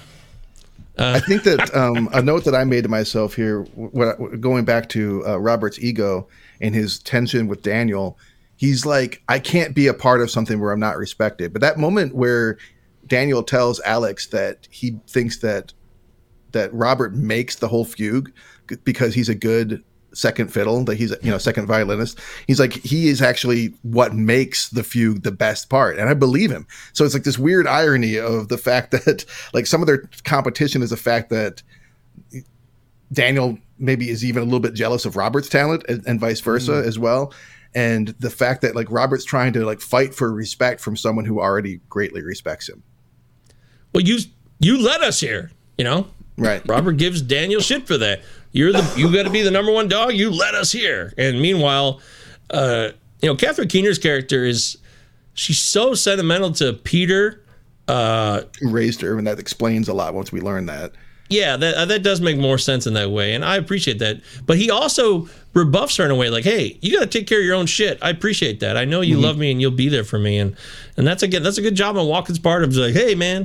I think that a note that I made to myself here, going back to Robert's ego and his tension with Daniel, he's like, I can't be a part of something where I'm not respected. But that moment where Daniel tells Alex that he thinks that Robert makes the whole fugue because he's a good second fiddle, that he's second violinist. He's like, he is actually what makes the fugue the best part, and I believe him. So it's like this weird irony of the fact that like some of their competition is the fact that Daniel maybe is even a little bit jealous of Robert's talent and vice versa as well. And the fact that like Robert's trying to like fight for respect from someone who already greatly respects him. Well, you let us here, Right. Robert gives Daniel shit for that. You got to be the number one dog. You let us here. And meanwhile, Catherine Keener's character she's so sentimental to Peter. Who raised her, and that explains a lot once we learn that. Yeah, that does make more sense in that way, and I appreciate that. But he also rebuffs her in a way like, "Hey, you got to take care of your own shit. I appreciate that. I know you love me and you'll be there for me." And that's a good job on Walken's part of like, "Hey, man,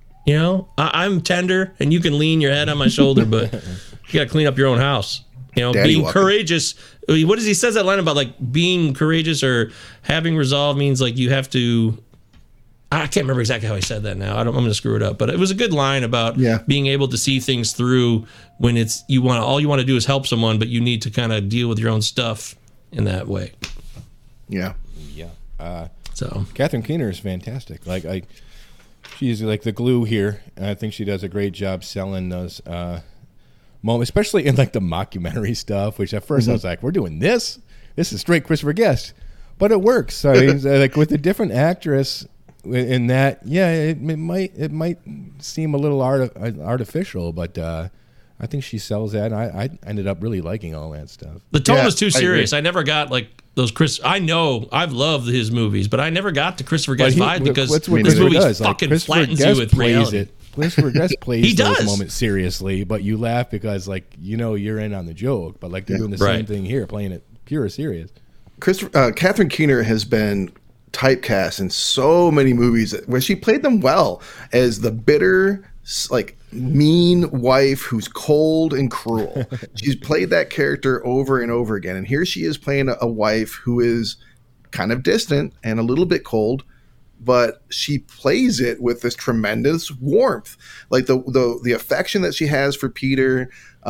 I'm tender and you can lean your head on my shoulder, but you got to clean up your own house." Daddy being Walken. courageous. What does he says that line about like being courageous or having resolve means like you have to. I can't remember exactly how he said that now. I'm going to screw it up, but it was a good line about being able to see things through when all you want to do is help someone, but you need to kind of deal with your own stuff in that way. Yeah. Yeah. So Catherine Keener is fantastic. She's like the glue here, and I think she does a great job selling those moments, especially in like the mockumentary stuff. Which at first I was like, "We're doing this. This is straight Christopher Guest," but it works. I mean, like with a different actress in that, it might seem a little artificial, but I think she sells that. And I ended up really liking all that stuff. the tone Yeah, was too I serious. agree. I never got like those I know I've loved his movies, but I never got to Christopher Guest vibe because that's what this Christopher movie does. Like, fucking Christopher flattens Guest you with plays reality. it. Christopher Guest plays He those does. moments seriously, but you laugh because like you're in on the joke. But like they're doing the same Right. thing here, playing it pure serious. Catherine Keener has been typecast in so many movies where she played them well as the bitter, like mean wife who's cold and cruel. She's played that character over and over again, and here she is playing a wife who is kind of distant and a little bit cold, but she plays it with this tremendous warmth, like the affection that she has for Peter,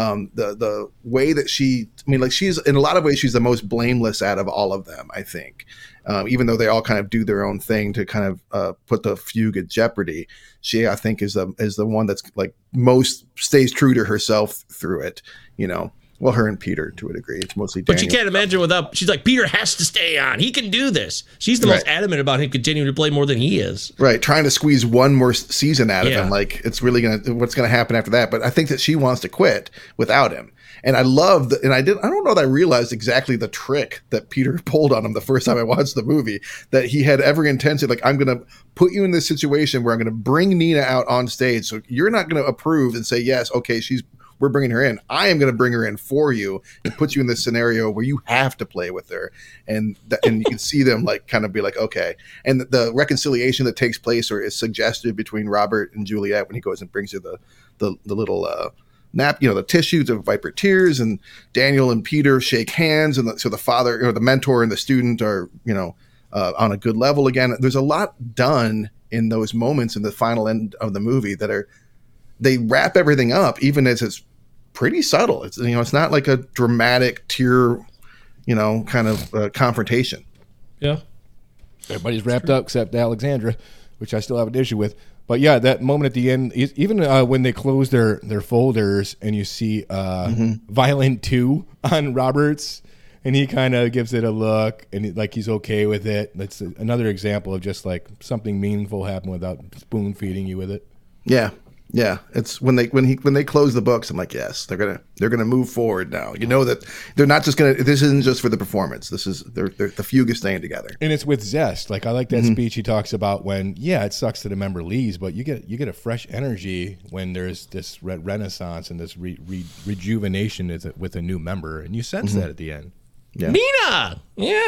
the way that she's in a lot of ways she's the most blameless out of all of them, I think. Even though they all kind of do their own thing to kind of put the fugue at jeopardy, she I think is the one that's like most stays true to herself through it. Well, her and Peter to a degree. It's mostly Daniel. But you can't imagine without. She's like, Peter has to stay on. He can do this. She's the most Right. adamant about him continuing to play more than he is. Right, trying to squeeze one more season out of Yeah. him. Like it's really what's gonna happen after that. But I think that she wants to quit without him. And I love and I don't know that I realized exactly the trick that Peter pulled on him the first time I watched the movie. That he had every intention, like, I'm gonna put you in this situation where I'm gonna bring Nina out on stage. So you're not gonna approve and say, yes, okay, we're bringing her in. I am going to bring her in for you and put you in this scenario where you have to play with her. And you can see them like kind of be like, okay. And the reconciliation that takes place or is suggested between Robert and Juliet when he goes and brings her the little nap, the tissues of Viper tears, and Daniel and Peter shake hands. And so the father, the mentor and the student are, on a good level again. There's a lot done in those moments in the final end of the movie they wrap everything up, even as it's pretty subtle. It's it's not like a dramatic tear, kind of confrontation. Yeah. Everybody's wrapped up except Alexandra, which I still have an issue with. But yeah, that moment at the end, even when they close their folders and you see Violent 2 on Roberts, and he kind of gives it a look and like he's okay with it. That's another example of just like something meaningful happened without spoon feeding you with it. Yeah. Yeah, it's when they close the books. I'm like, yes, they're gonna move forward now. You know that they're not just gonna. This isn't just for the performance. This is they're the fugue is staying together. And it's with zest. Like I like that speech he talks about when it sucks that a member leaves, but you get a fresh energy when there's this renaissance and this rejuvenation with a new member, and you sense that at the end. Yeah. Nina,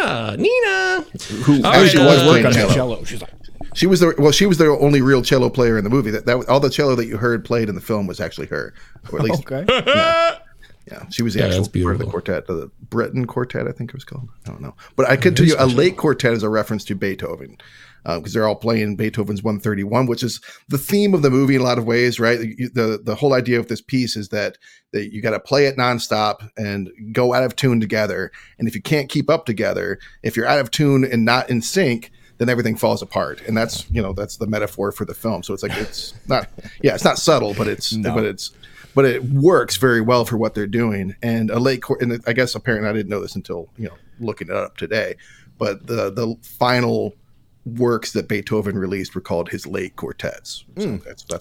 who actually was playing cello. She's like. She was the only real cello player in the movie. That all the cello that you heard played in the film was actually her. Or at least, okay. Yeah, she was the actual part of the quartet, the Breton Quartet, I think it was called. I don't know, but I could tell you a late quartet is a reference to Beethoven because they're all playing Beethoven's 131, which is the theme of the movie in a lot of ways, right? The whole idea of this piece is that you got to play it nonstop and go out of tune together, and if you can't keep up together, if you're out of tune and not in sync, then everything falls apart, and that's the metaphor for the film. So it's like it's not subtle, but but it works very well for what they're doing. And and I guess apparently I didn't know this until looking it up today, but the final works that Beethoven released were called his late quartets. So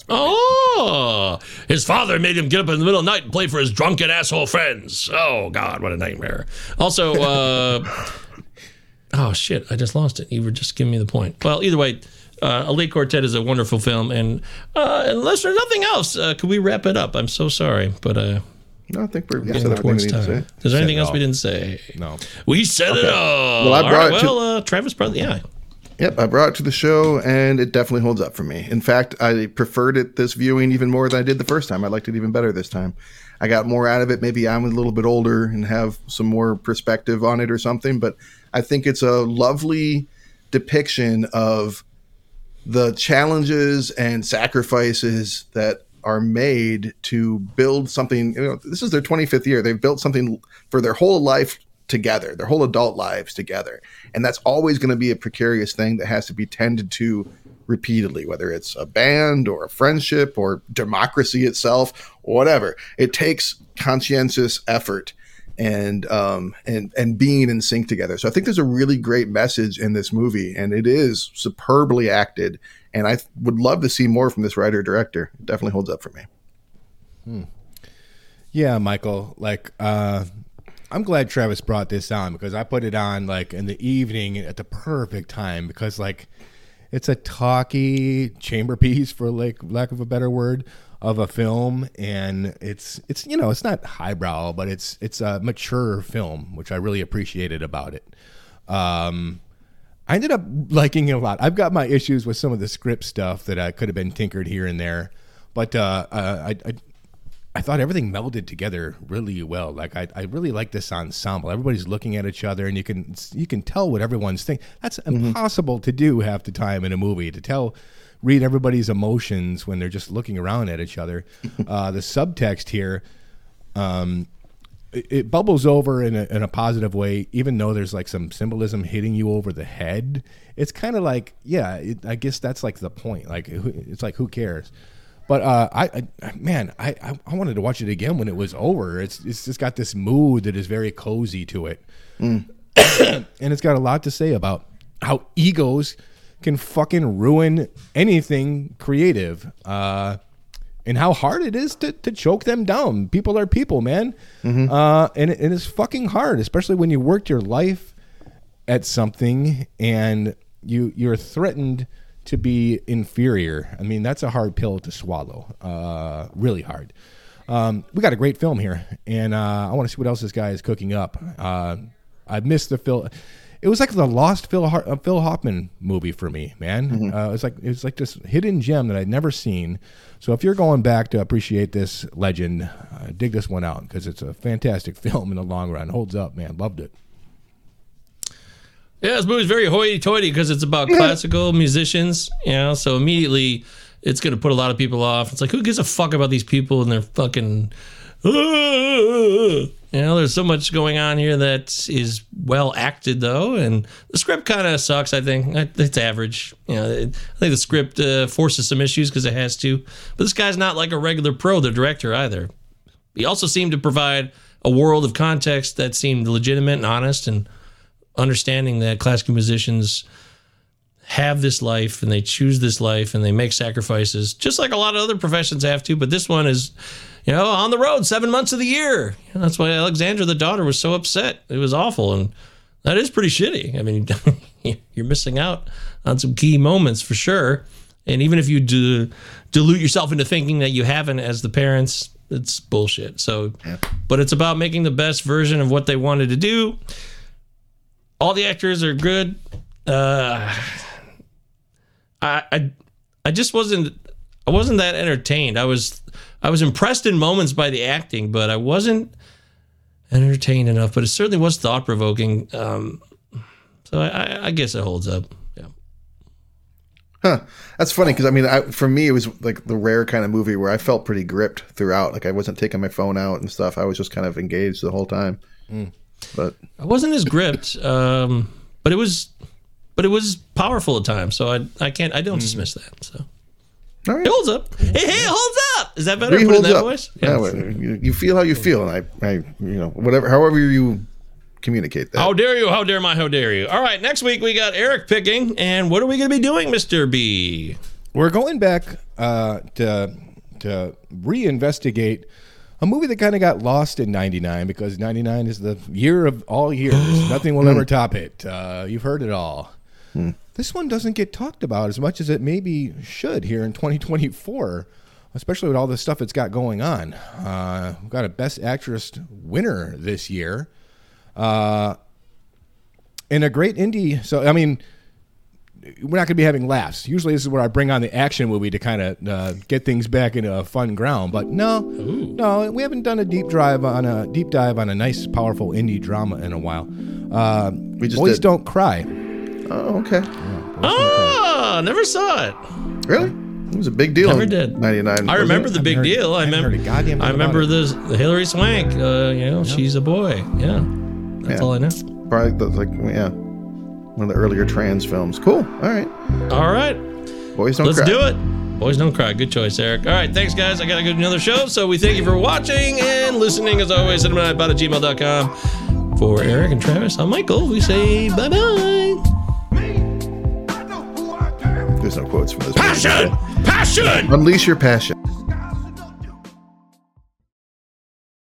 that's his father made him get up in the middle of the night and play for his drunken asshole friends. Oh God, what a nightmare. Also. Oh, shit, I just lost it. You were just giving me the point. Well, either way, A Late Quartet is a wonderful film. And unless there's nothing else, could we wrap it up? I'm so sorry, but... No, I think we're getting towards time. Is there anything else we didn't say? No. We said it all. Well, I brought Travis brought yeah. Yep, I brought it to the show, and it definitely holds up for me. In fact, I preferred it this viewing even more than I did the first time. I liked it even better this time. I got more out of it. Maybe I'm a little bit older and have some more perspective on it or something, but I think it's a lovely depiction of the challenges and sacrifices that are made to build something. This is their 25th year. They've built something for their whole life together, their whole adult lives together. And that's always going to be a precarious thing that has to be tended to repeatedly, whether it's a band or a friendship or democracy itself, or whatever. It takes conscientious effort and being in sync together. So I think there's a really great message in this movie, and it is superbly acted. And I would love to see more from this writer-director. It definitely holds up for me. Yeah, Michael, I'm glad Travis brought this on because I put it on in the evening at the perfect time because it's a talky chamber piece, for lack of a better word, of a film, and it's not highbrow, but it's a mature film, which I really appreciated about it. I ended up liking it a lot. I've got my issues with some of the script stuff that could have been tinkered here and there, but I thought everything melded together really well. I really like this ensemble. Everybody's looking at each other, and you can tell what everyone's thinking. That's impossible to do half the time in a movie, to read everybody's emotions when they're just looking around at each other. The subtext here, it bubbles over in a positive way, even though there's some symbolism hitting you over the head. It's kind of I guess that's the point. It's who cares? But I wanted to watch it again when it was over. It's just got this mood that is very cozy to it, and it's got a lot to say about how egos can fucking ruin anything creative, and how hard it is to choke them down. People are people, man, and it's fucking hard, especially when you worked your life at something and you're threatened to be inferior. I mean, that's a hard pill to swallow. Really hard. We got a great film here, and I want to see what else this guy is cooking up. I missed the Phil. It was like the lost Phil Hoffman movie for me, man. It was like this hidden gem that I'd never seen. So if you're going back to appreciate this legend, dig this one out because it's a fantastic film in the long run. Holds up, man. Loved it. Yeah, this movie's very hoity-toity because it's about classical musicians, so immediately it's going to put a lot of people off. It's like, who gives a fuck about these people and their fucking There's so much going on here that is well acted, though, and the script kind of sucks. I think it's average. I think the script forces some issues because it has to. But this guy's not like a regular pro, the director, either. He also seemed to provide a world of context that seemed legitimate and honest, and understanding that classical musicians have this life and they choose this life and they make sacrifices, just like a lot of other professions have to. But this one is, on the road 7 months of the year. That's why Alexandra, the daughter, was so upset. It was awful. And that is pretty shitty. I mean, you're missing out on some key moments for sure. And even if you dilute yourself into thinking that you haven't as the parents, it's bullshit. So, But it's about making the best version of what they wanted to do. All the actors are good. I just wasn't that entertained. I was impressed in moments by the acting, but I wasn't entertained enough. But it certainly was thought provoking. So I guess it holds up. Yeah. Huh. That's funny because for me it was like the rare kind of movie where I felt pretty gripped throughout. Like I wasn't taking my phone out and stuff. I was just kind of engaged the whole time. But I wasn't as gripped. But it was powerful at times, so I don't dismiss that. So right. It holds up. Hey, it holds up. Is that better? Put in that voice? Yeah. You feel how you feel, and I however you communicate that. How dare you? How dare you? All right, next week we got Eric picking, and what are we going to be doing, Mr. B? We're going back to reinvestigate a movie that kind of got lost in 99 because 99 is the year of all years. Nothing will ever top it. You've heard it all. This one doesn't get talked about as much as it maybe should here in 2024, especially with all the stuff it's got going on. We've got a Best Actress winner this year. And a great indie. So, I mean, we're not going to be having laughs. Usually this is where I bring on the action movie to kind of get things back into a fun ground. But no, we haven't done a deep dive on a nice, powerful indie drama in a while. We just Boys did. Don't Cry. Oh, okay. Yeah, never saw it. Really? It was a big deal. Never in did. 99. I remember the big deal. I remember this Hillary Swank. She's a boy. Yeah, that's all I know. Probably one of the earlier trans films. Cool. All right. Boys Don't Cry. Let's do it. Boys Don't Cry. Good choice, Eric. All right, thanks, guys. I got to go to another show, so we thank you for watching and listening. As always, cinemanightbot@gmail.com. For Eric and Travis, I'm Michael. We say bye-bye. There's no quotes from this. Passion! Unleash your passion.